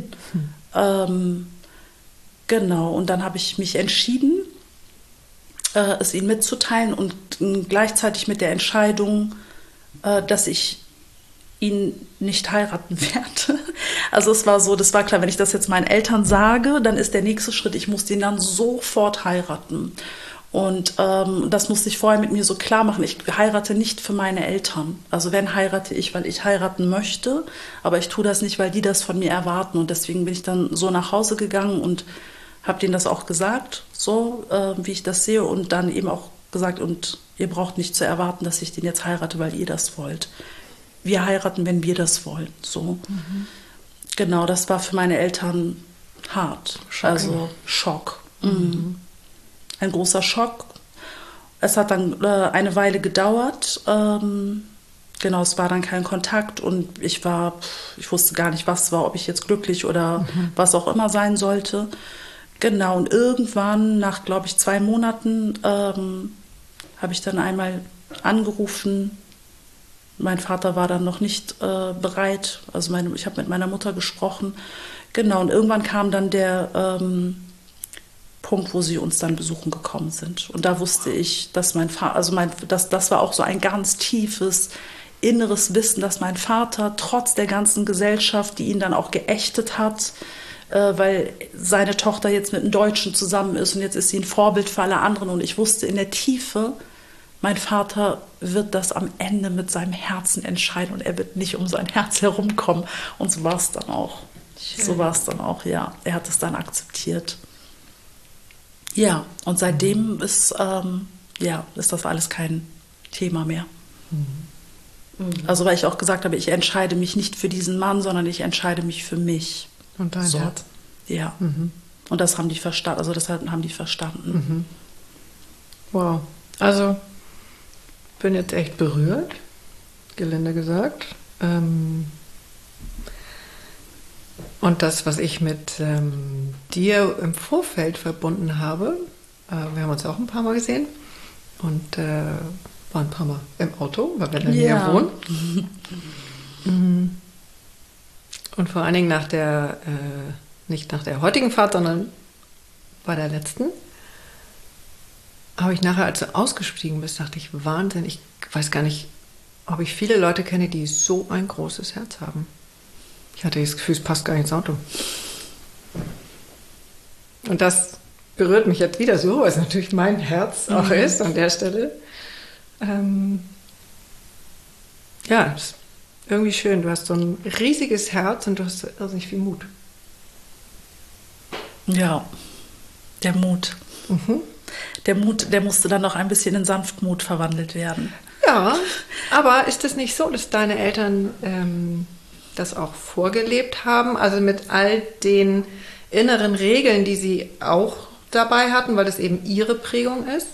Genau, und dann habe ich mich entschieden, es ihnen mitzuteilen und gleichzeitig mit der Entscheidung, dass ich ihn nicht heiraten werde. Also das war klar, wenn ich das jetzt meinen Eltern sage, dann ist der nächste Schritt, ich muss den dann sofort heiraten. Und das musste ich vorher mit mir so klar machen. Ich heirate nicht für meine Eltern. Also wenn, heirate ich, weil ich heiraten möchte. Aber ich tue das nicht, weil die das von mir erwarten. Und deswegen bin ich dann so nach Hause gegangen und habe denen das auch gesagt, so wie ich das sehe. Und dann eben auch gesagt, und ihr braucht nicht zu erwarten, dass ich den jetzt heirate, weil ihr das wollt. Wir heiraten, wenn wir das wollen. So. Genau, das war für meine Eltern hart. Schock. Also Schock. Ein großer Schock. Es hat dann eine Weile gedauert. Genau, es war dann kein Kontakt und ich wusste gar nicht, was war, ob ich jetzt glücklich oder was auch immer sein sollte. Genau, und irgendwann nach, glaube ich, 2 Monaten habe ich dann einmal angerufen. Mein Vater war dann noch nicht bereit. Also ich habe mit meiner Mutter gesprochen. Genau, und irgendwann kam dann der Punkt, wo sie uns dann besuchen gekommen sind. Und da wusste ich, dass mein Vater, das war auch so ein ganz tiefes inneres Wissen, dass mein Vater trotz der ganzen Gesellschaft, die ihn dann auch geächtet hat, weil seine Tochter jetzt mit einem Deutschen zusammen ist und jetzt ist sie ein Vorbild für alle anderen. Und ich wusste in der Tiefe, mein Vater wird das am Ende mit seinem Herzen entscheiden und er wird nicht um sein Herz herumkommen. Und so war es dann auch. Schön. So war es dann auch, ja. Er hat es dann akzeptiert. Ja, und seitdem ist das alles kein Thema mehr. Also weil ich auch gesagt habe, ich entscheide mich nicht für diesen Mann, sondern ich entscheide mich für mich.
Und dein Herz.
Ja. Und das haben die verstanden. Also das haben die verstanden.
Wow. Also bin jetzt echt berührt, gelinde gesagt. Und das, was ich mit dir im Vorfeld verbunden habe, wir haben uns auch ein paar Mal gesehen und waren ein paar Mal im Auto, weil wir dann hier wohnen. Und vor allen Dingen nicht nach der heutigen Fahrt, sondern bei der letzten, habe ich nachher, als du ausgestiegen bist, dachte ich, Wahnsinn, ich weiß gar nicht, ob ich viele Leute kenne, die so ein großes Herz haben. Ich hatte das Gefühl, es passt gar nicht ins Auto. Und das berührt mich jetzt wieder so, weil es natürlich mein Herz auch ist an der Stelle. Ja, das ist irgendwie schön. Du hast so ein riesiges Herz und du hast irrsinnig viel Mut.
Ja, der Mut. Der Mut, der musste dann noch ein bisschen in Sanftmut verwandelt werden.
Ja, aber ist es nicht so, dass deine Eltern das auch vorgelebt haben? Also mit all den inneren Regeln, die sie auch dabei hatten, weil das eben ihre Prägung ist?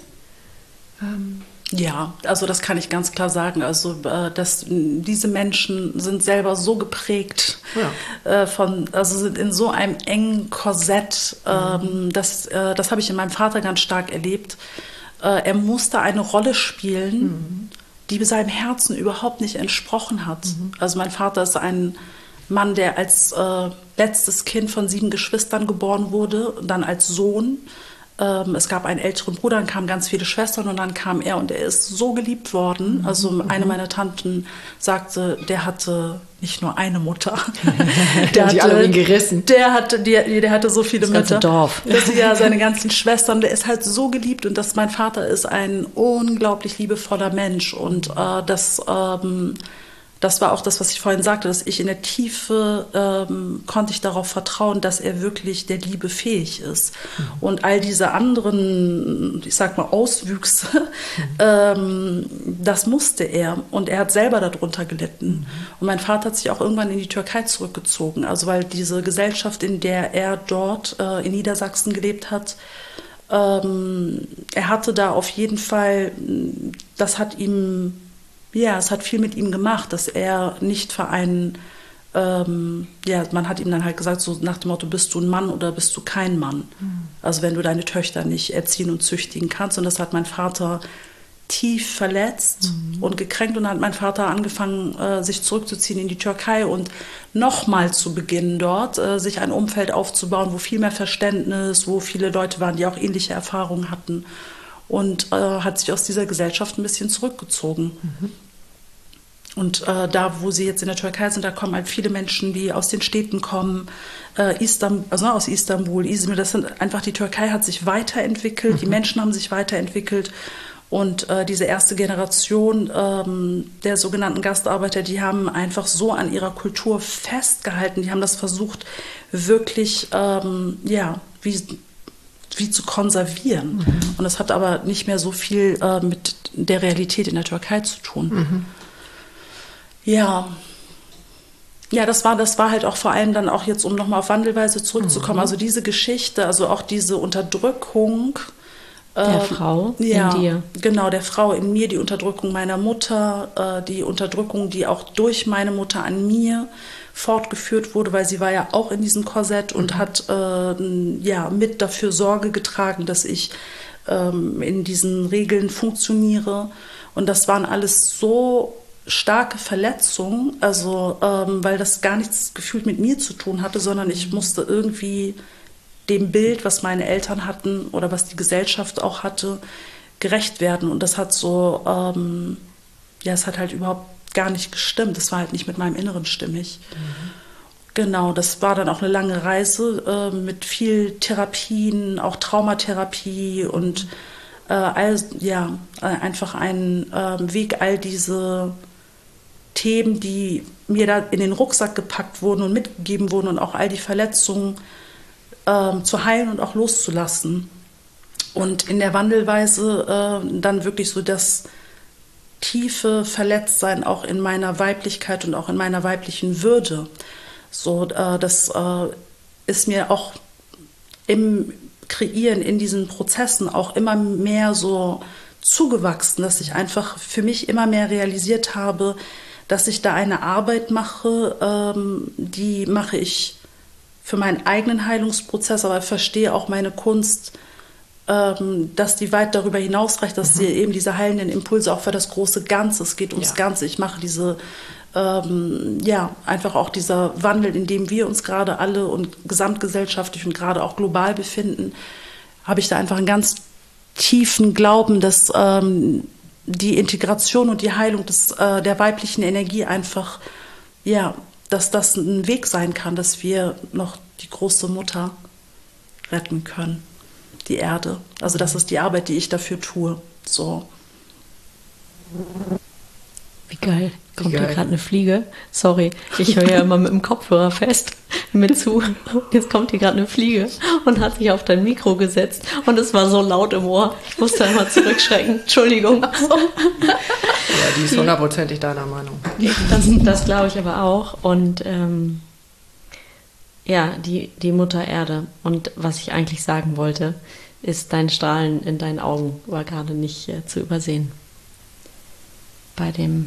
Ja, also das kann ich ganz klar sagen. Also diese Menschen sind selber so geprägt also sind in so einem engen Korsett. Das habe ich in meinem Vater ganz stark erlebt. Er musste eine Rolle spielen, die seinem Herzen überhaupt nicht entsprochen hat. Also mein Vater ist ein Mann, der als letztes Kind von 7 Geschwistern geboren wurde, dann als Sohn. Es gab einen älteren Bruder, dann kamen ganz viele Schwestern und dann kam er und er ist so geliebt worden. Also eine meiner Tanten sagte, der hatte nicht nur eine Mutter.
Der hat die alle gerissen.
Der hatte so viele
das ganze
Mütter.
Dorf.
Ja, seine ganzen Schwestern. Der ist halt so geliebt und mein Vater ist ein unglaublich liebevoller Mensch und das war auch das, was ich vorhin sagte, dass ich in der Tiefe konnte ich darauf vertrauen, dass er wirklich der Liebe fähig ist. Und all diese anderen, ich sag mal, Auswüchse, das musste er. Und er hat selber darunter gelitten. Und mein Vater hat sich auch irgendwann in die Türkei zurückgezogen. Also weil diese Gesellschaft, in der er dort in Niedersachsen gelebt hat, er hatte da auf jeden Fall, es hat viel mit ihm gemacht, dass er nicht für einen, man hat ihm dann halt gesagt, so nach dem Motto, bist du ein Mann oder bist du kein Mann? Also wenn du deine Töchter nicht erziehen und züchtigen kannst. Und das hat mein Vater tief verletzt und gekränkt. Und dann hat mein Vater angefangen, sich zurückzuziehen in die Türkei und nochmal zu beginnen dort, sich ein Umfeld aufzubauen, wo viel mehr Verständnis, wo viele Leute waren, die auch ähnliche Erfahrungen hatten. Und hat sich aus dieser Gesellschaft ein bisschen zurückgezogen. Und da, wo sie jetzt in der Türkei sind, da kommen halt viele Menschen, die aus den Städten kommen, aus Istanbul, Izmir. Die Türkei hat sich weiterentwickelt, die Menschen haben sich weiterentwickelt. Und diese erste Generation der sogenannten Gastarbeiter, die haben einfach so an ihrer Kultur festgehalten. Die haben das versucht, wirklich, wie zu konservieren. Und das hat aber nicht mehr so viel mit der Realität in der Türkei zu tun. Ja, das war halt auch vor allem dann auch jetzt, um nochmal auf Wandelweise zurückzukommen, also diese Geschichte, also auch diese Unterdrückung
der Frau in dir.
Genau, der Frau in mir, die Unterdrückung meiner Mutter, die Unterdrückung, die auch durch meine Mutter an mir fortgeführt wurde, weil sie war ja auch in diesem Korsett und hat mit dafür Sorge getragen, dass ich in diesen Regeln funktioniere. Und das waren alles so starke Verletzungen, also weil das gar nichts gefühlt mit mir zu tun hatte, sondern ich musste irgendwie dem Bild, was meine Eltern hatten oder was die Gesellschaft auch hatte, gerecht werden. Und das hat so, es hat halt überhaupt gar nicht gestimmt. Das war halt nicht mit meinem Inneren stimmig. Genau, das war dann auch eine lange Reise mit viel Therapien, auch Traumatherapie und einfach ein Weg, all diese Themen, die mir da in den Rucksack gepackt wurden und mitgegeben wurden und auch all die Verletzungen zu heilen und auch loszulassen. Und in der Wandelweise dann wirklich so das tiefe Verletztsein auch in meiner Weiblichkeit und auch in meiner weiblichen Würde. So, das ist mir auch im Kreieren, in diesen Prozessen auch immer mehr so zugewachsen, dass ich einfach für mich immer mehr realisiert habe, dass ich da eine Arbeit mache, die mache ich für meinen eigenen Heilungsprozess, aber ich verstehe auch meine Kunst, dass die weit darüber hinausreicht, dass sie eben diese heilenden Impulse auch für das große Ganze, es geht ums Ganze. Ich mache diese einfach auch dieser Wandel, in dem wir uns gerade alle und gesamtgesellschaftlich und gerade auch global befinden, habe ich da einfach einen ganz tiefen Glauben, dass die Integration und die Heilung der weiblichen Energie einfach, dass das ein Weg sein kann, dass wir noch die große Mutter retten können, die Erde. Also das ist die Arbeit, die ich dafür tue. So.
Wie geil. Kommt hier gerade eine Fliege? Sorry, ich höre ja immer mit dem Kopfhörer fest mit zu. Jetzt kommt hier gerade eine Fliege und hat sich auf dein Mikro gesetzt und es war so laut im Ohr. Ich musste einmal zurückschrecken. Entschuldigung.
Ja, die ist 100%ig deiner Meinung.
Das glaube ich aber auch. Und die Mutter Erde. Und was ich eigentlich sagen wollte, ist, dein Strahlen in deinen Augen war gerade nicht zu übersehen. Bei dem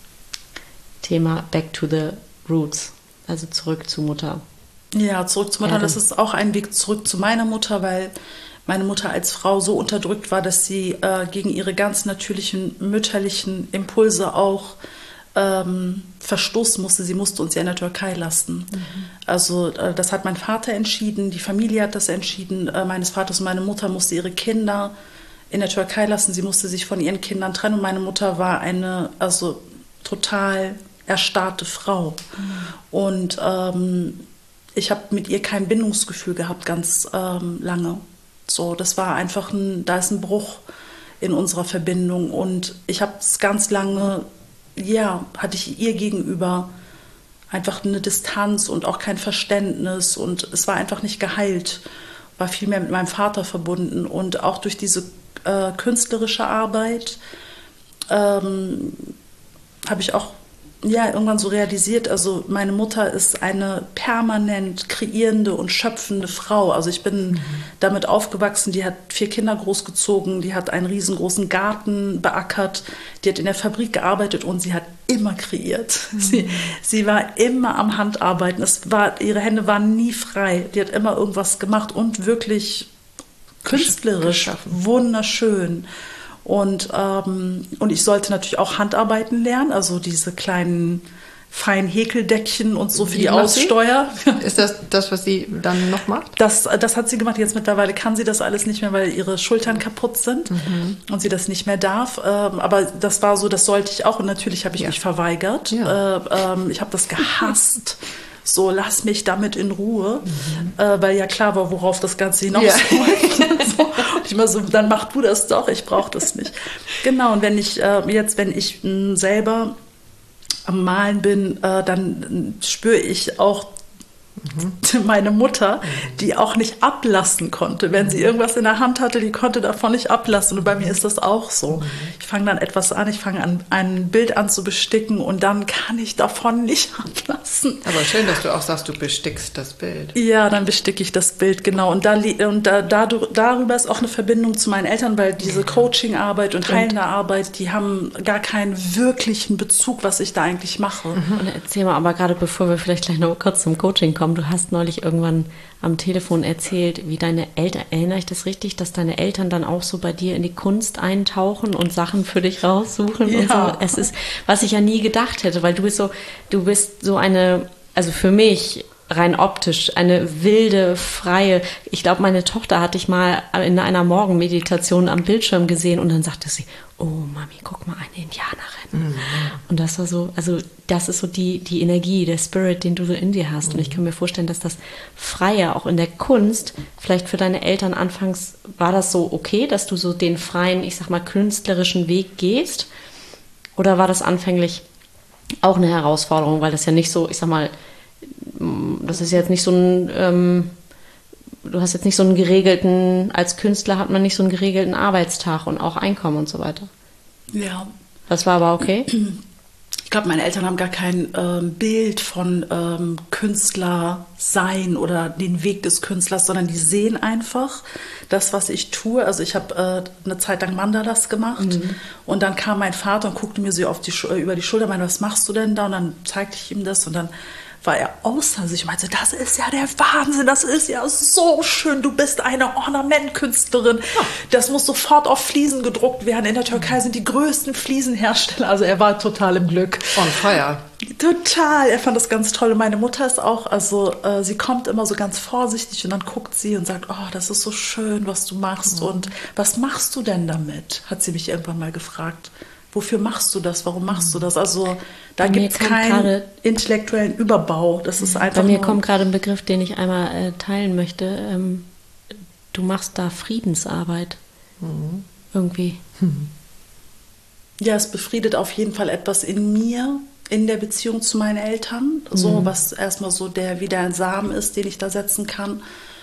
Thema Back to the Roots, also zurück zu Mutter.
Ja, zurück zu Mutter. Das ist auch ein Weg zurück zu meiner Mutter, weil meine Mutter als Frau so unterdrückt war, dass sie gegen ihre ganz natürlichen mütterlichen Impulse auch verstoßen musste. Sie musste uns ja in der Türkei lassen. Also das hat mein Vater entschieden, die Familie hat das entschieden. Meines Vaters und meine Mutter musste ihre Kinder in der Türkei lassen. Sie musste sich von ihren Kindern trennen. Und meine Mutter war eine total erstarrte Frau. Und ich habe mit ihr kein Bindungsgefühl gehabt, ganz lange. So, das war einfach da ist ein Bruch in unserer Verbindung. Und ich habe es ganz lange, hatte ich ihr gegenüber einfach eine Distanz und auch kein Verständnis. Und es war einfach nicht geheilt. War viel mehr mit meinem Vater verbunden. Und auch durch diese künstlerische Arbeit habe ich auch irgendwann so realisiert, also meine Mutter ist eine permanent kreierende und schöpfende Frau. Also ich bin damit aufgewachsen, die hat 4 Kinder großgezogen, die hat einen riesengroßen Garten beackert, die hat in der Fabrik gearbeitet und sie hat immer kreiert. Sie war immer am Handarbeiten, ihre Hände waren nie frei, die hat immer irgendwas gemacht und wirklich künstlerisch, wunderschön. Und ich sollte natürlich auch Handarbeiten lernen, also diese kleinen feinen Häkeldeckchen und so für die Aussteuer.
Ist das, was sie dann noch macht?
Das hat sie gemacht. Jetzt mittlerweile kann sie das alles nicht mehr, weil ihre Schultern kaputt sind und sie das nicht mehr darf. Aber das war so, das sollte ich auch. Und natürlich habe ich mich verweigert. Ja. Ich habe das gehasst. So, lass mich damit in Ruhe, weil ja klar war, worauf das Ganze hinausläuft. So. Und ich immer so, dann mach du das doch, ich brauche das nicht. Genau, und wenn ich selber am Malen bin, dann spüre ich auch meine Mutter, die auch nicht ablassen konnte. Wenn sie irgendwas in der Hand hatte, die konnte davon nicht ablassen. Und bei mir ist das auch so. Ich fange dann etwas an, ich fange an, ein Bild an zu besticken und dann kann ich davon nicht ablassen.
Aber schön, dass du auch sagst, du bestickst das Bild.
Ja, dann besticke ich das Bild, genau. Und darüber ist auch eine Verbindung zu meinen Eltern, weil diese Coaching-Arbeit und heilende Arbeit, die haben gar keinen wirklichen Bezug, was ich da eigentlich mache.
Und erzähl mal, aber gerade bevor wir vielleicht gleich noch kurz zum Coaching kommen, du hast neulich irgendwann am Telefon erzählt, wie deine Eltern, erinnere ich das richtig, dass deine Eltern dann auch so bei dir in die Kunst eintauchen und Sachen für dich raussuchen und so. Es ist, was ich ja nie gedacht hätte, weil du bist so eine, also für mich rein optisch, eine wilde, freie, ich glaube, meine Tochter hatte ich mal in einer Morgenmeditation am Bildschirm gesehen und dann sagte sie, oh Mami, guck mal, eine Indianerin. Und das war so, also das ist so die Energie, der Spirit, den du so in dir hast. Und ich kann mir vorstellen, dass das Freie auch in der Kunst, vielleicht für deine Eltern anfangs, war das so okay, dass du so den freien, ich sag mal, künstlerischen Weg gehst? Oder war das anfänglich auch eine Herausforderung, weil das ja nicht so, ich sag mal, das ist jetzt nicht so ein, du hast jetzt nicht so einen geregelten, als Künstler hat man nicht so einen geregelten Arbeitstag und auch Einkommen und so weiter.
Ja.
Das war aber okay?
Ich glaube, meine Eltern haben gar kein Bild von Künstler sein oder den Weg des Künstlers, sondern die sehen einfach das, was ich tue. Also ich habe eine Zeit lang Mandalas gemacht und dann kam mein Vater und guckte mir so über die Schulter und meinte, was machst du denn da? Und dann zeigte ich ihm das und dann war er außer sich. Ich meinte, das ist ja der Wahnsinn, das ist ja so schön, du bist eine Ornamentkünstlerin. Das muss sofort auf Fliesen gedruckt werden. In der Türkei sind die größten Fliesenhersteller. Also er war total im Glück.
On fire.
Total, er fand das ganz toll. Und meine Mutter ist auch, also sie kommt immer so ganz vorsichtig und dann guckt sie und sagt, oh, das ist so schön, was du machst. Und was machst du denn damit? Hat sie mich irgendwann mal gefragt. Wofür machst du das? Warum machst du das? Also da gibt es keinen intellektuellen Überbau. Das ist einfach.
Bei mir kommt gerade ein Begriff, den ich einmal teilen möchte. Du machst da Friedensarbeit. Irgendwie.
Ja, es befriedet auf jeden Fall etwas in mir, in der Beziehung zu meinen Eltern. So, was erstmal so wieder ein Samen ist, den ich da setzen kann.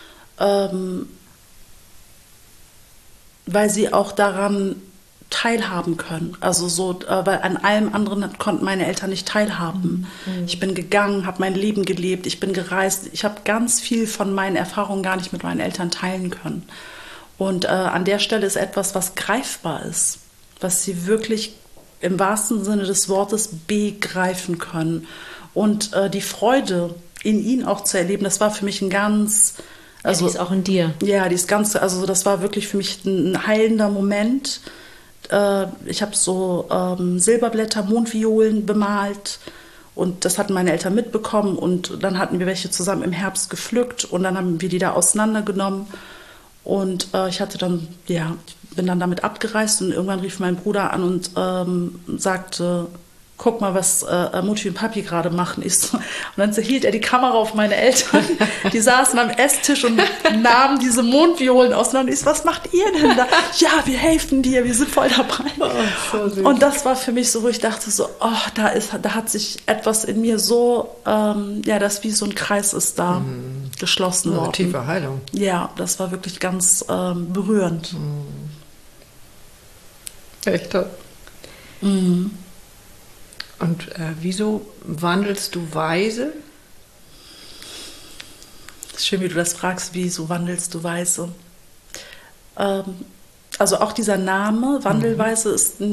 Weil sie auch daran teilhaben können. Also so, weil an allem anderen konnten meine Eltern nicht teilhaben. Ich bin gegangen, habe mein Leben gelebt, ich bin gereist. Ich habe ganz viel von meinen Erfahrungen gar nicht mit meinen Eltern teilen können. Und an der Stelle ist etwas, was greifbar ist, was sie wirklich im wahrsten Sinne des Wortes begreifen können. Und die Freude in ihnen auch zu erleben, das war für mich ein ganz...
Also, die ist auch in dir.
Ja, die ist ganz, also das war wirklich für mich ein heilender Moment. Ich habe so Silberblätter, Mondviolen bemalt und das hatten meine Eltern mitbekommen und dann hatten wir welche zusammen im Herbst gepflückt und dann haben wir die da auseinandergenommen und ich bin dann damit abgereist und irgendwann rief mein Bruder an und sagte, guck mal, was Mutti und Papi gerade machen. Und dann hielt er die Kamera auf meine Eltern. Die saßen am Esstisch und nahmen diese Mondviolen auseinander. Ich so, was macht ihr denn da? Ja, wir helfen dir, wir sind voll dabei. Oh, so und das war für mich so, wo ich dachte so, oh, da hat sich etwas in mir so, das wie so ein Kreis ist da geschlossen worden.
Tiefe Heilung.
Ja, das war wirklich ganz berührend.
Echt toll. Und wieso wandelst du weise?
Das ist schön, wie du das fragst, wieso wandelst du weise? Also auch dieser Name, Wandelweise,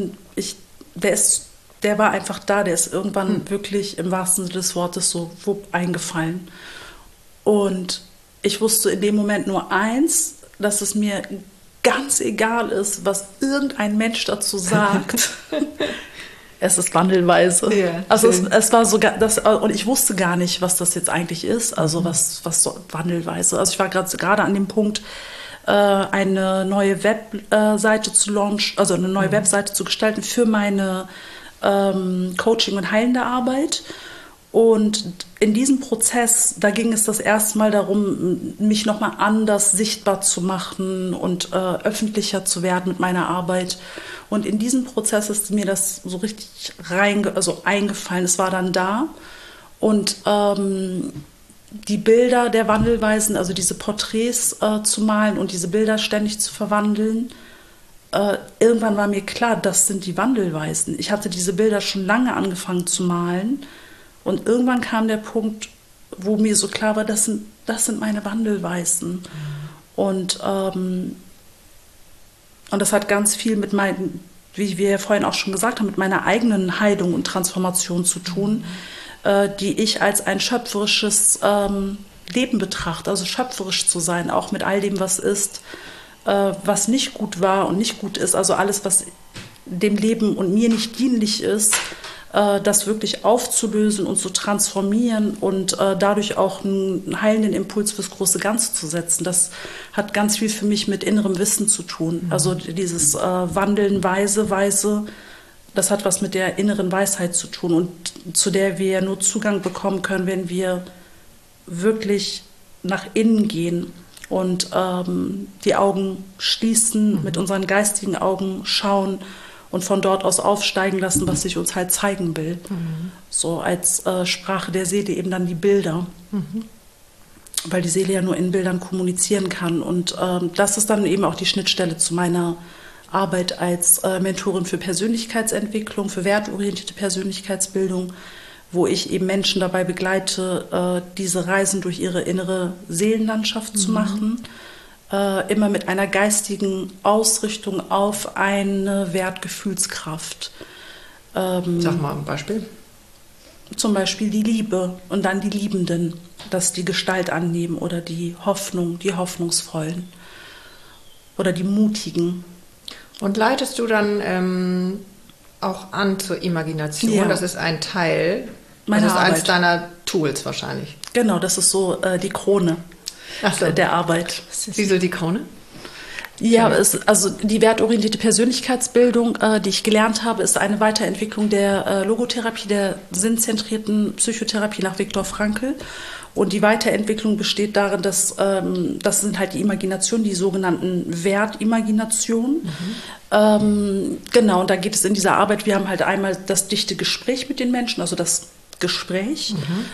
der war einfach da, der ist irgendwann wirklich im wahrsten Sinne des Wortes so eingefallen. Und ich wusste in dem Moment nur eins, dass es mir ganz egal ist, was irgendein Mensch dazu sagt. Es ist Wandelweise.
Ja,
also es war sogar das, und ich wusste gar nicht, was das jetzt eigentlich ist. Also was so Wandelweise. Also ich war gerade an dem Punkt, eine neue Webseite zu launchen, also eine neue Webseite zu gestalten für meine Coaching- und heilende Arbeit. Und in diesem Prozess, da ging es das erste Mal darum, mich nochmal anders sichtbar zu machen und öffentlicher zu werden mit meiner Arbeit. Und in diesem Prozess ist mir das so richtig eingefallen. Es war dann da. Und die Bilder der Wandelweisen, also diese Porträts zu malen und diese Bilder ständig zu verwandeln, irgendwann war mir klar, das sind die Wandelweisen. Ich hatte diese Bilder schon lange angefangen zu malen. Und irgendwann kam der Punkt, wo mir so klar war, das sind meine Wandelweisen. Und das hat ganz viel mit meinen, wie wir ja vorhin auch schon gesagt haben, mit meiner eigenen Heilung und Transformation zu tun, die ich als ein schöpferisches Leben betrachte. Also schöpferisch zu sein, auch mit all dem, was ist, was nicht gut war und nicht gut ist. Also alles, was dem Leben und mir nicht dienlich ist, das wirklich aufzulösen und zu transformieren und dadurch auch einen heilenden Impuls fürs große Ganze zu setzen. Das hat ganz viel für mich mit innerem Wissen zu tun. Also dieses Wandeln, Weise, das hat was mit der inneren Weisheit zu tun und zu der wir nur Zugang bekommen können, wenn wir wirklich nach innen gehen und die Augen schließen, mit unseren geistigen Augen schauen und von dort aus aufsteigen lassen, was sich uns halt zeigen will. So als Sprache der Seele eben dann die Bilder. Weil die Seele ja nur in Bildern kommunizieren kann. Und das ist dann eben auch die Schnittstelle zu meiner Arbeit als Mentorin für Persönlichkeitsentwicklung, für wertorientierte Persönlichkeitsbildung, wo ich eben Menschen dabei begleite, diese Reisen durch ihre innere Seelenlandschaft zu machen, immer mit einer geistigen Ausrichtung auf eine Wertgefühlskraft.
Sag mal ein Beispiel.
Zum Beispiel die Liebe und dann die Liebenden, dass die Gestalt annehmen oder die Hoffnung, die Hoffnungsvollen oder die Mutigen.
Und leitest du dann auch an zur Imagination?
Ja.
Das ist ein Teil,
Meiner
das ist eins
Arbeit.
deiner Tools wahrscheinlich.
Genau, das ist so die Krone der Arbeit.
Wieso die Krone?
Ja, also die wertorientierte Persönlichkeitsbildung, die ich gelernt habe, ist eine Weiterentwicklung der Logotherapie, der sinnzentrierten Psychotherapie nach Viktor Frankl. Und die Weiterentwicklung besteht darin, dass das sind halt die Imaginationen, die sogenannten Wertimaginationen. Genau, und da geht es in dieser Arbeit, wir haben halt einmal das dichte Gespräch mit den Menschen, also das Gespräch.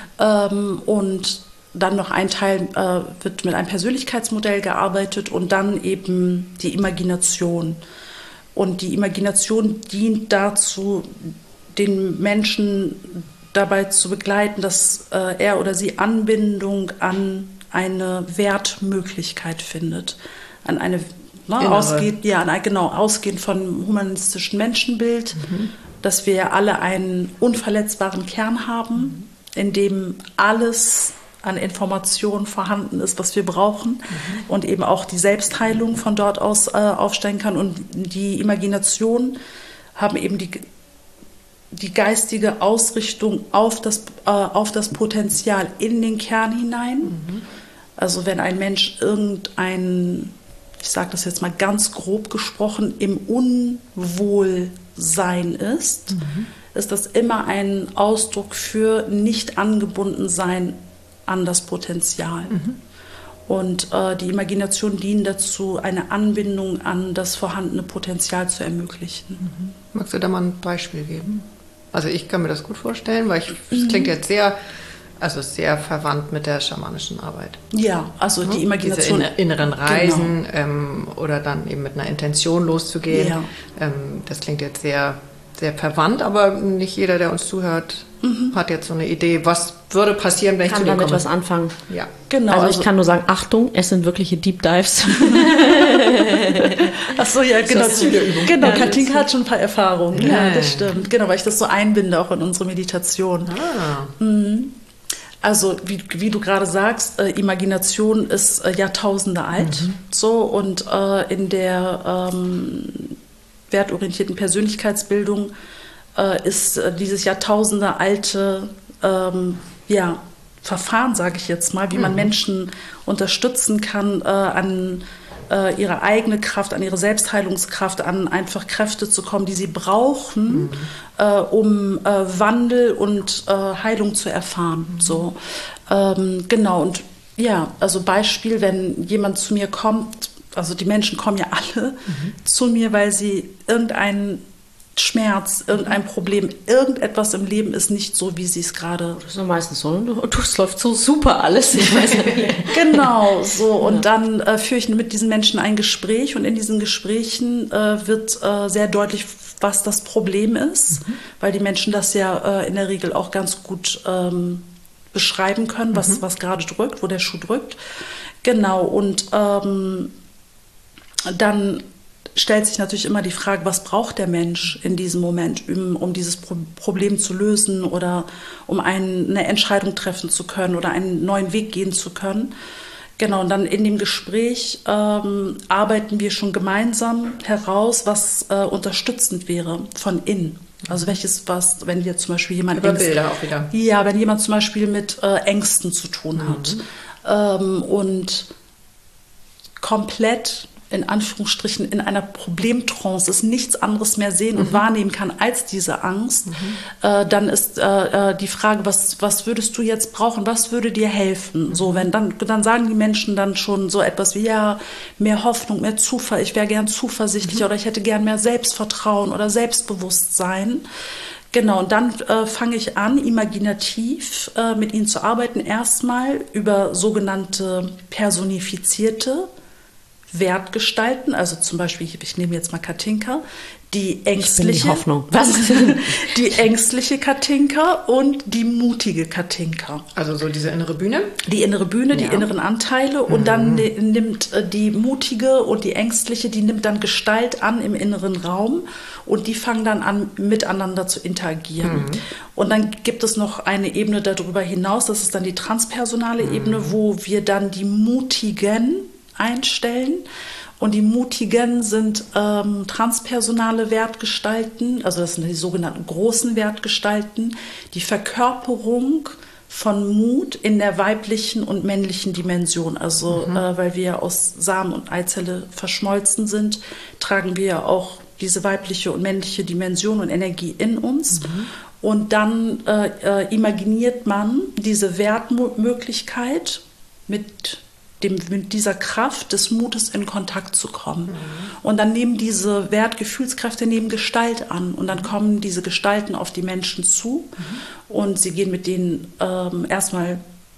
Und dann noch ein Teil wird mit einem Persönlichkeitsmodell gearbeitet und dann eben die Imagination. Und die Imagination dient dazu, den Menschen dabei zu begleiten, dass er oder sie Anbindung an eine Wertmöglichkeit findet, an eine ausgehend von humanistischen Menschenbild, dass wir alle einen unverletzbaren Kern haben, in dem alles an Informationen vorhanden ist, was wir brauchen und eben auch die Selbstheilung von dort aus aufsteigen kann. Und die Imagination haben eben die geistige Ausrichtung auf das Potenzial in den Kern hinein. Also wenn ein Mensch ich sage das jetzt mal ganz grob gesprochen, im Unwohlsein ist, ist das immer ein Ausdruck für nicht angebunden sein an das Potenzial. Und die Imagination dient dazu, eine Anbindung an das vorhandene Potenzial zu ermöglichen.
Magst du da mal ein Beispiel geben? Also ich kann mir das gut vorstellen, weil es klingt jetzt sehr verwandt mit der schamanischen Arbeit.
Ja, also die Imagination.
Diese inneren Reisen oder dann eben mit einer Intention loszugehen.
Ja.
Das klingt jetzt sehr, sehr verwandt, aber nicht jeder, der uns zuhört, hat jetzt so eine Idee, was würde passieren, wenn ich zu dir komme.
Kann damit was anfangen.
Ja.
Genau.
Also ich kann nur sagen, Achtung, es sind wirkliche Deep Dives.
Ach so, ja, genau.
Das ist eine Übung.
Genau,
Ja,
Katinka hat schon ein paar Erfahrungen. Ja, das stimmt. Genau, weil ich das so einbinde auch in unsere Meditation. Also wie du gerade sagst, Imagination ist Jahrtausende alt. So, und in der wertorientierten Persönlichkeitsbildung ist dieses Jahrtausende alte Verfahren, sage ich jetzt mal, wie man Menschen unterstützen kann, an ihre eigene Kraft, an ihre Selbstheilungskraft, an einfach Kräfte zu kommen, die sie brauchen, um Wandel und Heilung zu erfahren. So, genau. Und ja, also Beispiel, wenn jemand zu mir kommt, also die Menschen kommen ja alle zu mir, weil sie irgendeinen Schmerz, irgendein Problem, irgendetwas im Leben ist nicht so, wie sie es gerade.
Das ist ja meistens so, es läuft so super alles. Ich weiß nicht.
Genau, so. Und dann führe ich mit diesen Menschen ein Gespräch und in diesen Gesprächen wird sehr deutlich, was das Problem ist, weil die Menschen das ja in der Regel auch ganz gut beschreiben können, was gerade drückt, wo der Schuh drückt. Genau, und dann stellt sich natürlich immer die Frage, was braucht der Mensch in diesem Moment, um dieses Problem zu lösen oder um eine Entscheidung treffen zu können oder einen neuen Weg gehen zu können. Genau, und dann in dem Gespräch arbeiten wir schon gemeinsam heraus, was unterstützend wäre von innen. Also wenn wir zum Beispiel jemand
über Bilder auch wieder.
Ja, wenn jemand zum Beispiel mit Ängsten zu tun hat und komplett in Anführungsstrichen in einer Problemtrance ist, nichts anderes mehr sehen und wahrnehmen kann als diese Angst, dann ist die Frage, was würdest du jetzt brauchen, was würde dir helfen? So, wenn dann sagen die Menschen dann schon so etwas wie, ja, mehr Hoffnung, mehr Zuversicht, ich wäre gern zuversichtlicher oder ich hätte gern mehr Selbstvertrauen oder Selbstbewusstsein. Genau, und dann fange ich an, imaginativ mit ihnen zu arbeiten, erstmal über sogenannte personifizierte Wertgestalten, also zum Beispiel, ich nehme jetzt mal Katinka, die ängstliche,
ich bin die Hoffnung. Was?
Die ängstliche Katinka und die mutige Katinka.
Also so diese innere Bühne?
Die innere Bühne, die inneren Anteile und dann nimmt die mutige und die ängstliche, die nimmt dann Gestalt an im inneren Raum und die fangen dann an, miteinander zu interagieren. Und dann gibt es noch eine Ebene darüber hinaus, das ist dann die transpersonale Ebene, wo wir dann die Mutigen einstellen. Und die Mutigen sind transpersonale Wertgestalten, also das sind die sogenannten großen Wertgestalten, die Verkörperung von Mut in der weiblichen und männlichen Dimension. Also weil wir aus Samen und Eizelle verschmolzen sind, tragen wir auch diese weibliche und männliche Dimension und Energie in uns. Und dann imaginiert man diese Wertmöglichkeit mit dieser Kraft des Mutes in Kontakt zu kommen. Und dann nehmen diese Gefühlskräfte nehmen Gestalt an und dann kommen diese Gestalten auf die Menschen zu und sie gehen mit denen erstmal,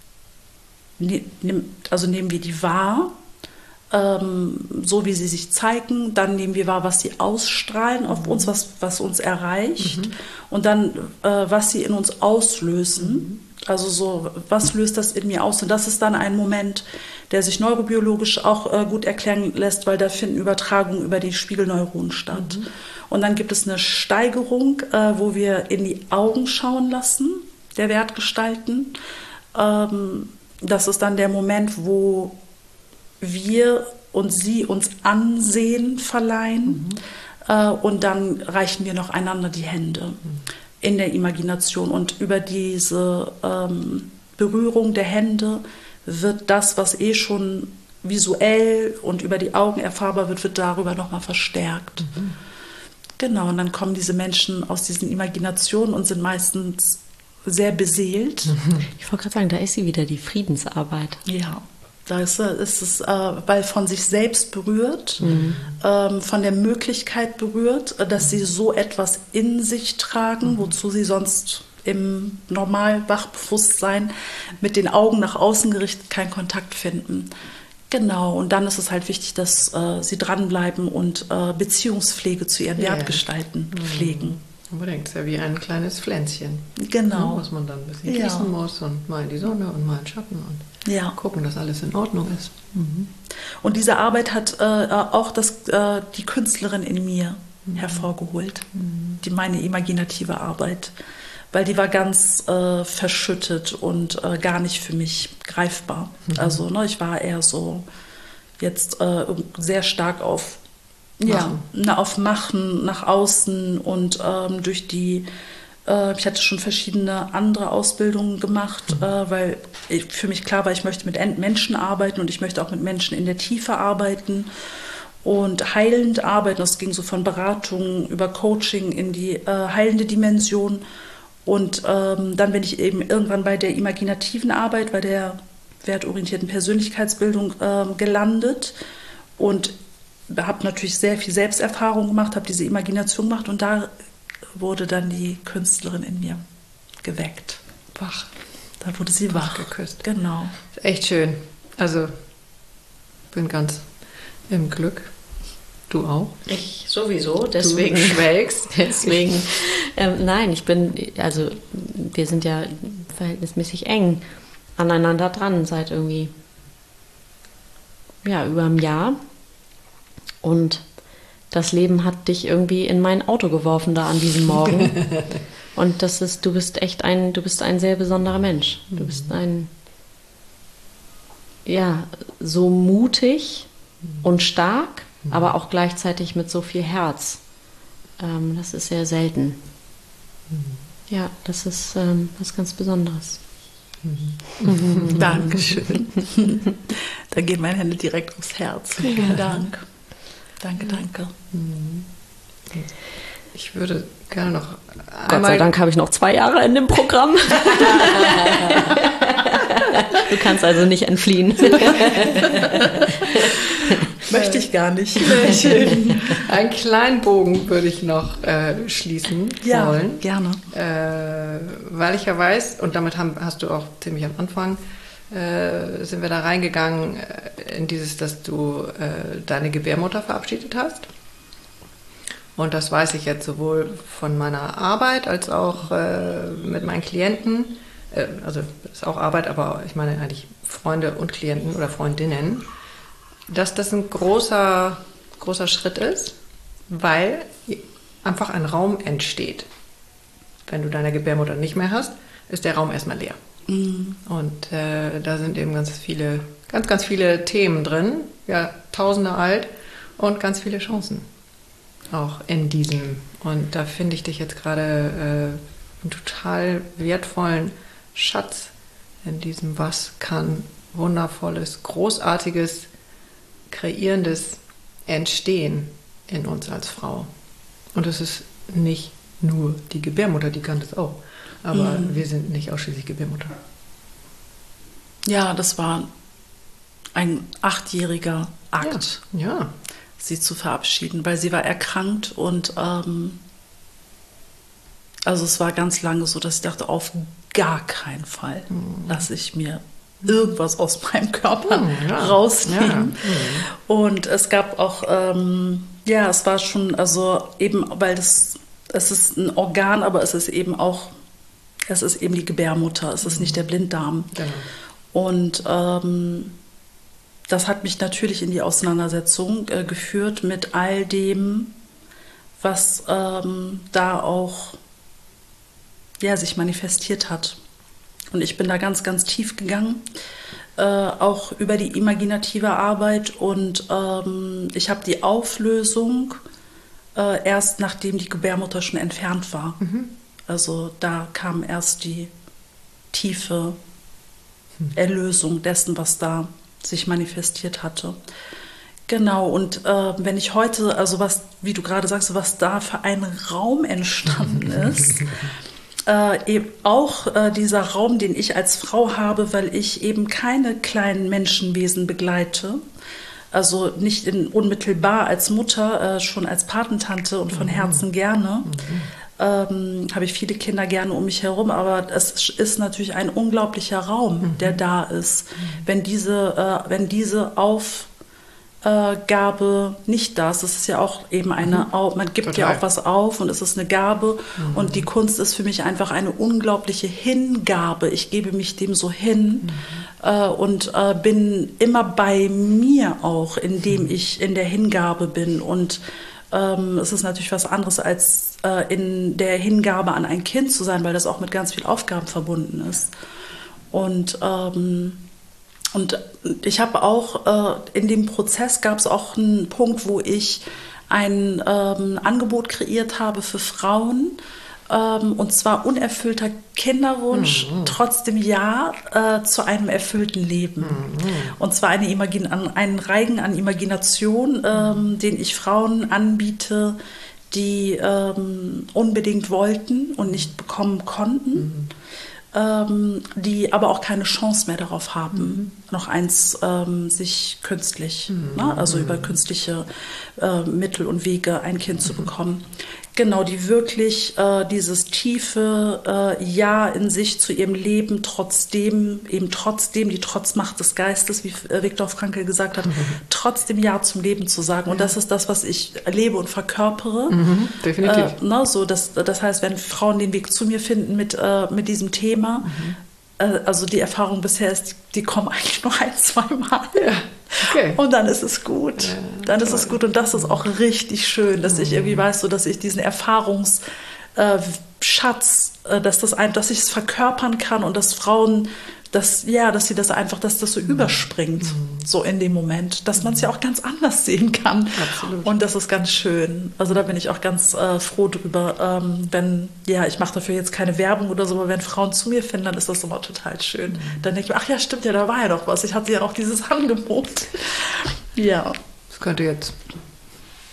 nehmen wir die wahr, so wie sie sich zeigen, dann nehmen wir wahr, was sie ausstrahlen auf uns, was uns erreicht und dann, was sie in uns auslösen. Also so, was löst das in mir aus? Und das ist dann ein Moment, der sich neurobiologisch auch gut erklären lässt, weil da finden Übertragungen über die Spiegelneuronen statt. Und dann gibt es eine Steigerung, wo wir in die Augen schauen lassen, der Wertgestalten. Das ist dann der Moment, wo wir und sie uns Ansehen verleihen und dann reichen wir noch einander die Hände in der Imagination. Und über diese Berührung der Hände wird das, was schon visuell und über die Augen erfahrbar wird darüber nochmal verstärkt. Genau, und dann kommen diese Menschen aus diesen Imaginationen und sind meistens sehr beseelt.
Ich wollte gerade sagen, da ist sie wieder, die Friedensarbeit.
Ja. Da ist es, weil von sich selbst berührt, von der Möglichkeit berührt, dass sie so etwas in sich tragen, wozu sie sonst im Normal-Wachbewusstsein mit den Augen nach außen gerichtet keinen Kontakt finden. Genau, und dann ist es halt wichtig, dass sie dranbleiben und Beziehungspflege zu ihren Wertgestalten pflegen.
Unbedingt, ist ja wie ein kleines Pflänzchen.
Genau.
Was man dann ein bisschen gießen muss und mal in die Sonne und mal in den Schatten und gucken, dass alles in Ordnung ist.
Und diese Arbeit hat auch die Künstlerin in mir hervorgeholt, meine imaginative Arbeit, weil die war ganz verschüttet und gar nicht für mich greifbar. Also ich war eher so jetzt sehr stark auf Machen nach außen und durch die, ich hatte schon verschiedene andere Ausbildungen gemacht, weil für mich klar war, ich möchte mit Menschen arbeiten und ich möchte auch mit Menschen in der Tiefe arbeiten und heilend arbeiten. Das ging so von Beratung über Coaching in die heilende Dimension. Und dann bin ich eben irgendwann bei der imaginativen Arbeit, bei der wertorientierten Persönlichkeitsbildung gelandet und habe natürlich sehr viel Selbsterfahrung gemacht, habe diese Imagination gemacht und da wurde dann die Künstlerin in mir geweckt.
Wach.
Da wurde sie wach
geküsst.
Genau.
Echt schön. Also, bin ganz im Glück. Du auch?
Ich sowieso, deswegen.
Du schwelgst.
Deswegen. Nein, wir sind ja verhältnismäßig eng aneinander dran seit irgendwie, über einem Jahr. Und das Leben hat dich irgendwie in mein Auto geworfen da an diesem Morgen. Und du bist ein sehr besonderer Mensch. Du bist so mutig und stark, aber auch gleichzeitig mit so viel Herz. Das ist sehr selten. Ja, das ist was ganz Besonderes.
Dankeschön. Da gehen meine Hände direkt aufs Herz. Vielen Dank. Danke, danke.
Ich würde gerne noch
Gott sei Dank habe ich noch 2 Jahre in dem Programm. Du kannst also nicht entfliehen.
Möchte ich gar nicht.
Einen kleinen Bogen würde ich noch schließen wollen.
Gerne.
Weil ich ja weiß, und damit hast du auch ziemlich am Anfang, sind wir da reingegangen in dieses, dass du deine Gebärmutter verabschiedet hast. Und das weiß ich jetzt sowohl von meiner Arbeit als auch mit meinen Klienten. Also das ist auch Arbeit, aber ich meine eigentlich Freunde und Klienten oder Freundinnen, dass das ein großer Schritt ist, weil einfach ein Raum entsteht. Wenn du deine Gebärmutter nicht mehr hast, ist der Raum erstmal leer. Mhm. Und da sind eben ganz viele Themen drin, ja, Tausende alt und ganz viele Chancen auch in diesem. Und da finde ich dich jetzt gerade einen total wertvollen Schatz in diesem, was kann wundervolles, großartiges, kreierendes entstehen in uns als Frau. Und es ist nicht nur die Gebärmutter, die kann das auch. Aber wir sind nicht ausschließlich Gebärmutter.
Ja, das war ein 8-jähriger Akt,
Ja.
sie zu verabschieden, weil sie war erkrankt und also es war ganz lange so, dass ich dachte, auf gar keinen Fall lasse ich mir irgendwas aus meinem Körper rausnehmen. Ja. Und es gab auch, es war schon, also eben, weil es ist ein Organ, aber es ist eben die Gebärmutter, es ist nicht der Blinddarm.
Genau.
Und das hat mich natürlich in die Auseinandersetzung geführt mit all dem, was da auch sich manifestiert hat. Und ich bin da ganz, ganz tief gegangen, auch über die imaginative Arbeit. Und ich habe die Auflösung erst nachdem die Gebärmutter schon entfernt war. Mhm. Also da kam erst die tiefe Erlösung dessen, was da sich manifestiert hatte. Genau, und wenn ich heute, also was, wie du gerade sagst, was da für ein Raum entstanden ist, eben auch dieser Raum, den ich als Frau habe, weil ich eben keine kleinen Menschenwesen begleite, also nicht unmittelbar als Mutter, schon als Patentante und von Herzen gerne, habe ich viele Kinder gerne um mich herum, aber es ist natürlich ein unglaublicher Raum, der da ist, wenn diese Gabe nicht da ist. Das ist ja auch eben man gibt ja auch was auf und es ist eine Gabe und die Kunst ist für mich einfach eine unglaubliche Hingabe. Ich gebe mich dem so hin und bin immer bei mir auch, indem ich in der Hingabe bin und es ist natürlich was anderes als in der Hingabe an ein Kind zu sein, weil das auch mit ganz vielen Aufgaben verbunden ist. Und ich habe auch, in dem Prozess gab es auch einen Punkt, wo ich ein Angebot kreiert habe für Frauen, und zwar unerfüllter Kinderwunsch, trotzdem zu einem erfüllten Leben. Und zwar einen Reigen an Imagination, den ich Frauen anbiete, die unbedingt wollten und nicht bekommen konnten. Die aber auch keine Chance mehr darauf haben, noch eins sich künstlich, also über künstliche Mittel und Wege ein Kind zu bekommen. Genau, die wirklich dieses tiefe Ja in sich zu ihrem Leben, trotzdem die Trotzmacht des Geistes, wie Viktor Frankl gesagt hat, trotzdem Ja zum Leben zu sagen. Und das ist das, was ich lebe und verkörpere.
Definitiv.
Das heißt, wenn Frauen den Weg zu mir finden mit diesem Thema, also die Erfahrung bisher ist, die kommen eigentlich nur 1-2 Mal. Ja. Okay. Und dann ist es gut. Ja, dann ist es gut. Und das ist auch richtig schön, dass ich irgendwie weiß, so, dass ich diesen Erfahrungsschatz, dass ich es verkörpern kann und dass Frauen, dass sie das einfach, dass das so überspringt, so in dem Moment, dass man es ja auch ganz anders sehen kann.
Absolut.
Und das ist ganz schön. Also da bin ich auch ganz froh drüber, ich mache dafür jetzt keine Werbung oder so, aber wenn Frauen zu mir finden, dann ist das immer total schön. Dann denke ich mir, ach ja, stimmt ja, da war ja doch was. Ich hatte ja auch dieses Angebot. Ja.
Das könnte jetzt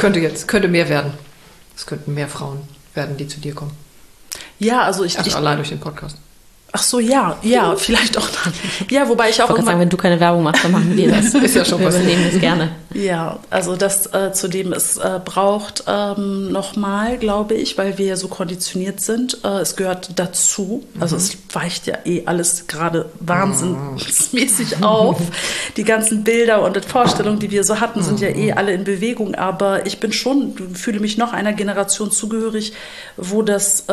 könnte mehr werden. Es könnten mehr Frauen werden, die zu dir kommen.
Ja, also
allein durch den Podcast.
Ach so, ja, vielleicht auch dann. Ja, wobei ich auch
immer... sagen, wenn du keine Werbung machst, dann machen wir das.
Ist ja schon
wir übernehmen das gerne.
Ja, also das zudem es braucht nochmal, glaube ich, weil wir ja so konditioniert sind. Es gehört dazu. Also es weicht ja alles gerade wahnsinnsmäßig auf. Die ganzen Bilder und Vorstellungen, die wir so hatten, sind ja alle in Bewegung. Aber ich fühle mich noch einer Generation zugehörig, wo das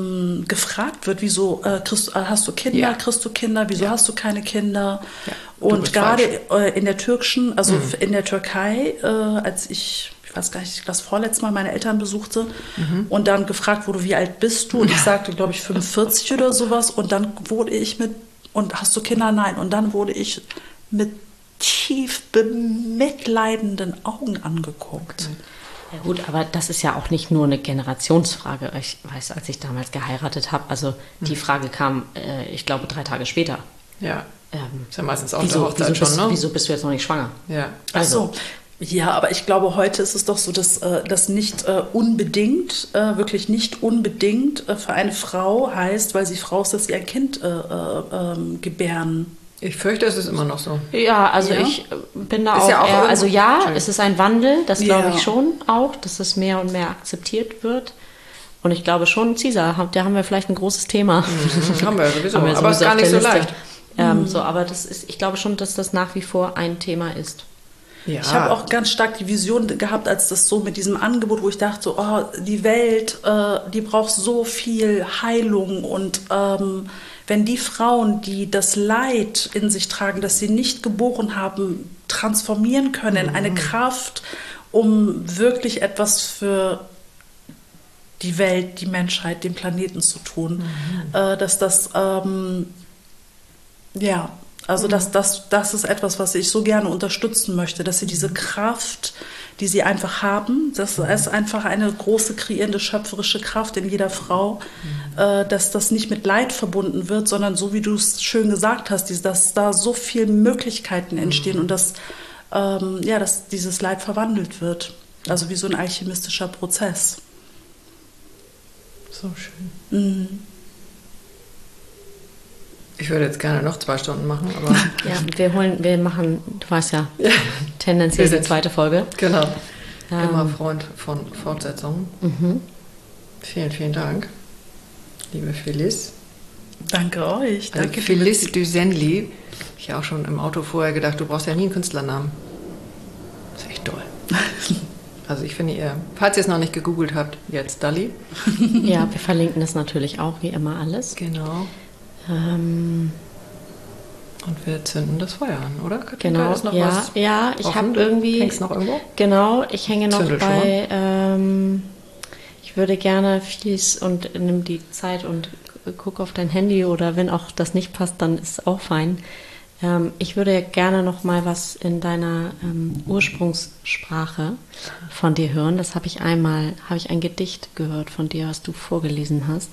gefragt wird, wieso hast du Kinder, kriegst du Kinder, wieso hast du keine Kinder? Ja, und gerade in der türkischen, also in der Türkei, als ich weiß gar nicht, das vorletzte Mal meine Eltern besuchte und dann gefragt wurde, wie alt bist du? Und ich sagte, glaube ich, 45 oder sowas. Und dann wurde ich und hast du Kinder? Nein. Und dann wurde ich mit tief bemitleidenden Augen angeguckt.
Ja gut, aber das ist ja auch nicht nur eine Generationsfrage. Ich weiß, als ich damals geheiratet habe, also die Frage kam, ich glaube, 3 Tage später.
Ja, ist ja meistens auch der Hochzeit schon, ne?
Wieso bist du jetzt noch nicht schwanger?
Ja.
Also, ja, aber ich glaube, heute ist es doch so, dass das nicht unbedingt, wirklich nicht unbedingt für eine Frau heißt, weil sie Frau ist, dass sie ein Kind gebären.
Ich fürchte, es ist immer noch so.
Ja, also ich bin da auch, es ist ein Wandel, das glaube ich schon auch, dass es mehr und mehr akzeptiert wird. Und ich glaube schon, Cesar, da haben wir vielleicht ein großes Thema.
Haben wir sowieso, aber es ist gar nicht so leicht.
Aber ich glaube schon, dass das nach wie vor ein Thema ist.
Ja. Ich habe auch ganz stark die Vision gehabt, als das so mit diesem Angebot, wo ich dachte, die Welt, die braucht so viel Heilung und wenn die Frauen, die das Leid in sich tragen, das sie nicht geboren haben, transformieren können in eine Kraft, um wirklich etwas für die Welt, die Menschheit, den Planeten zu tun, dass das, das ist etwas, was ich so gerne unterstützen möchte, dass sie diese Kraft, die sie einfach haben, das ist einfach eine große, kreierende, schöpferische Kraft in jeder Frau, dass das nicht mit Leid verbunden wird, sondern so, wie du es schön gesagt hast, dass da so viele Möglichkeiten entstehen und dass dieses Leid verwandelt wird. Also wie so ein alchemistischer Prozess.
So schön. Ich würde jetzt gerne noch 2 Stunden machen, aber...
Ja, wir machen, du weißt ja, tendenziell die 2. Folge.
Genau. Immer Freund von Fortsetzungen. Vielen, vielen Dank, liebe Phyllis.
Danke euch. Danke,
Phyllis Düsenli. Ich habe auch schon im Auto vorher gedacht, du brauchst ja nie einen Künstlernamen. Das ist echt toll. Also ich finde, falls ihr es noch nicht gegoogelt habt, jetzt Dalli.
Ja, wir verlinken das natürlich auch, wie immer alles.
Genau. Und wir zünden das Feuer an, oder? Katinka,
genau,
ist noch was
ja, ich habe irgendwie...
Hängst noch irgendwo?
Genau, ich hänge noch bei... ich würde gerne fies und nimm die Zeit und guck auf dein Handy oder wenn auch das nicht passt, dann ist auch fein. Ich würde gerne noch mal was in deiner Ursprungssprache von dir hören. Das habe ich ein Gedicht gehört von dir, was du vorgelesen hast.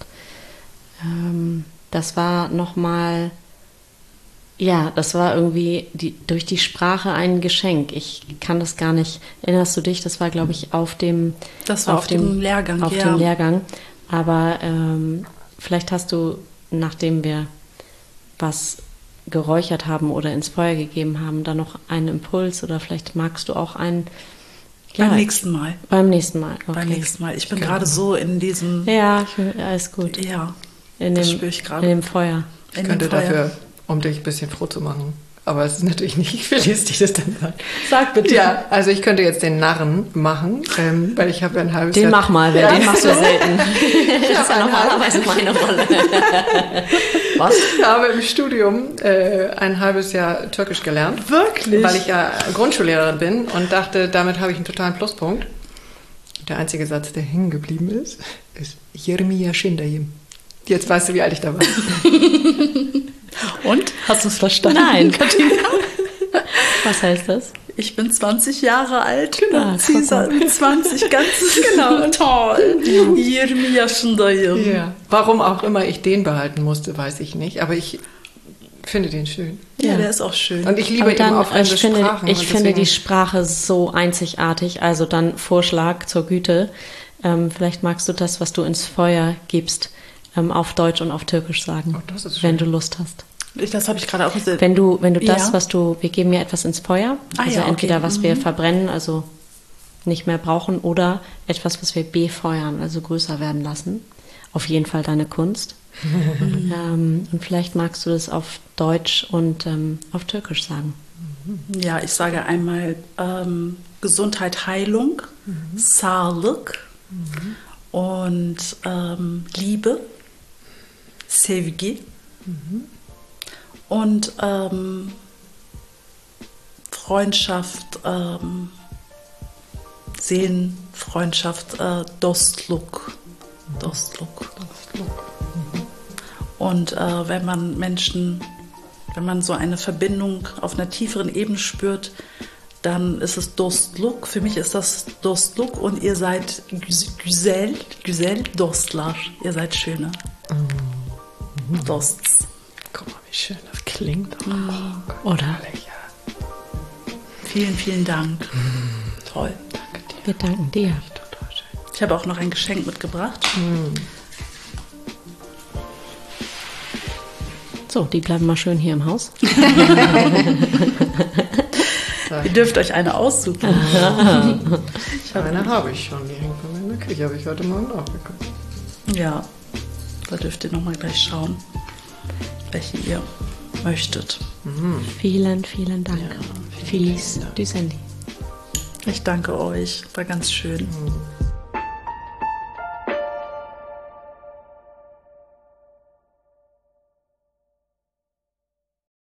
Das war nochmal, das war irgendwie durch die Sprache ein Geschenk. Ich kann das gar nicht, erinnerst du dich? Das war, glaube ich, auf dem
Lehrgang.
Dem Lehrgang. Aber vielleicht hast du, nachdem wir was geräuchert haben oder ins Feuer gegeben haben, da noch einen Impuls oder vielleicht magst du auch einen...
Beim nächsten Mal.
Beim nächsten Mal, okay.
Beim nächsten Mal. Ich bin gerade so in diesem...
Ja, alles gut.
Ja.
Das spüre ich gerade. In dem Feuer.
Ich könnte dafür, um dich ein bisschen froh zu machen, aber es ist natürlich nicht Phyllis, die das dann sagt.
Sag bitte.
Ja, also ich könnte jetzt den Narren machen, weil ich habe ja ein halbes
Jahr...
Den
mach mal, den machst du selten. Das ist ja normalerweise meine Rolle.
Was? Ich habe im Studium ein halbes Jahr Türkisch gelernt.
Wirklich?
Weil ich ja Grundschullehrerin bin und dachte, damit habe ich einen totalen Pluspunkt. Der einzige Satz, der hängen geblieben ist Jeremia Schindayim. Jetzt weißt du, wie alt ich da war.
Und? Hast du es verstanden?
Nein, Katinka. Was heißt das?
Ich bin 20 Jahre alt.
Genau.
Cesar mit 20, ganz genau. Toll. Jeremia Schindayim.
Ja. Warum auch immer ich den behalten musste, weiß ich nicht. Aber ich Ich finde den schön.
Ja, der ist auch schön.
Und ich liebe eben auch fremde Sprachen.
Ich finde die Sprache so einzigartig. Also dann Vorschlag zur Güte. Vielleicht magst du das, was du ins Feuer gibst, auf Deutsch und auf Türkisch sagen,
das ist schön.
wenn du Lust hast.
Das habe ich gerade auch gesehen.
Wenn du das,
Ja.
wir geben ja etwas ins Feuer, also
ja, okay.
entweder was wir verbrennen, also nicht mehr brauchen, oder etwas, was wir befeuern, also größer werden lassen. Auf jeden Fall deine Kunst. Und vielleicht magst du das auf Deutsch und auf Türkisch sagen.
Ja, ich sage einmal Gesundheit, Heilung, Sağlık und Liebe, Sevgi und Freundschaft, Seelenfreundschaft, Dostluk. Und wenn man so eine Verbindung auf einer tieferen Ebene spürt, dann ist es Dostluk. Für mich ist das Dostluk und ihr seid güzel Dostlar. Ihr seid schöne Dosts.
Guck mal, wie schön das klingt.
Oder?
Vielen, vielen Dank. Toll.
Danke dir.
Wir danken dir.
Total schön.
Ich habe auch noch ein Geschenk mitgebracht.
So, die bleiben mal schön hier im Haus.
Ihr dürft euch eine aussuchen.
Eine habe ich schon, die hängt bei mir in der Küche, habe ich heute Morgen nachgeguckt.
Ja, da dürft ihr nochmal gleich schauen, welche ihr möchtet.
Vielen, vielen Dank. Feliz du Sandy.
Ich danke euch, war ganz schön.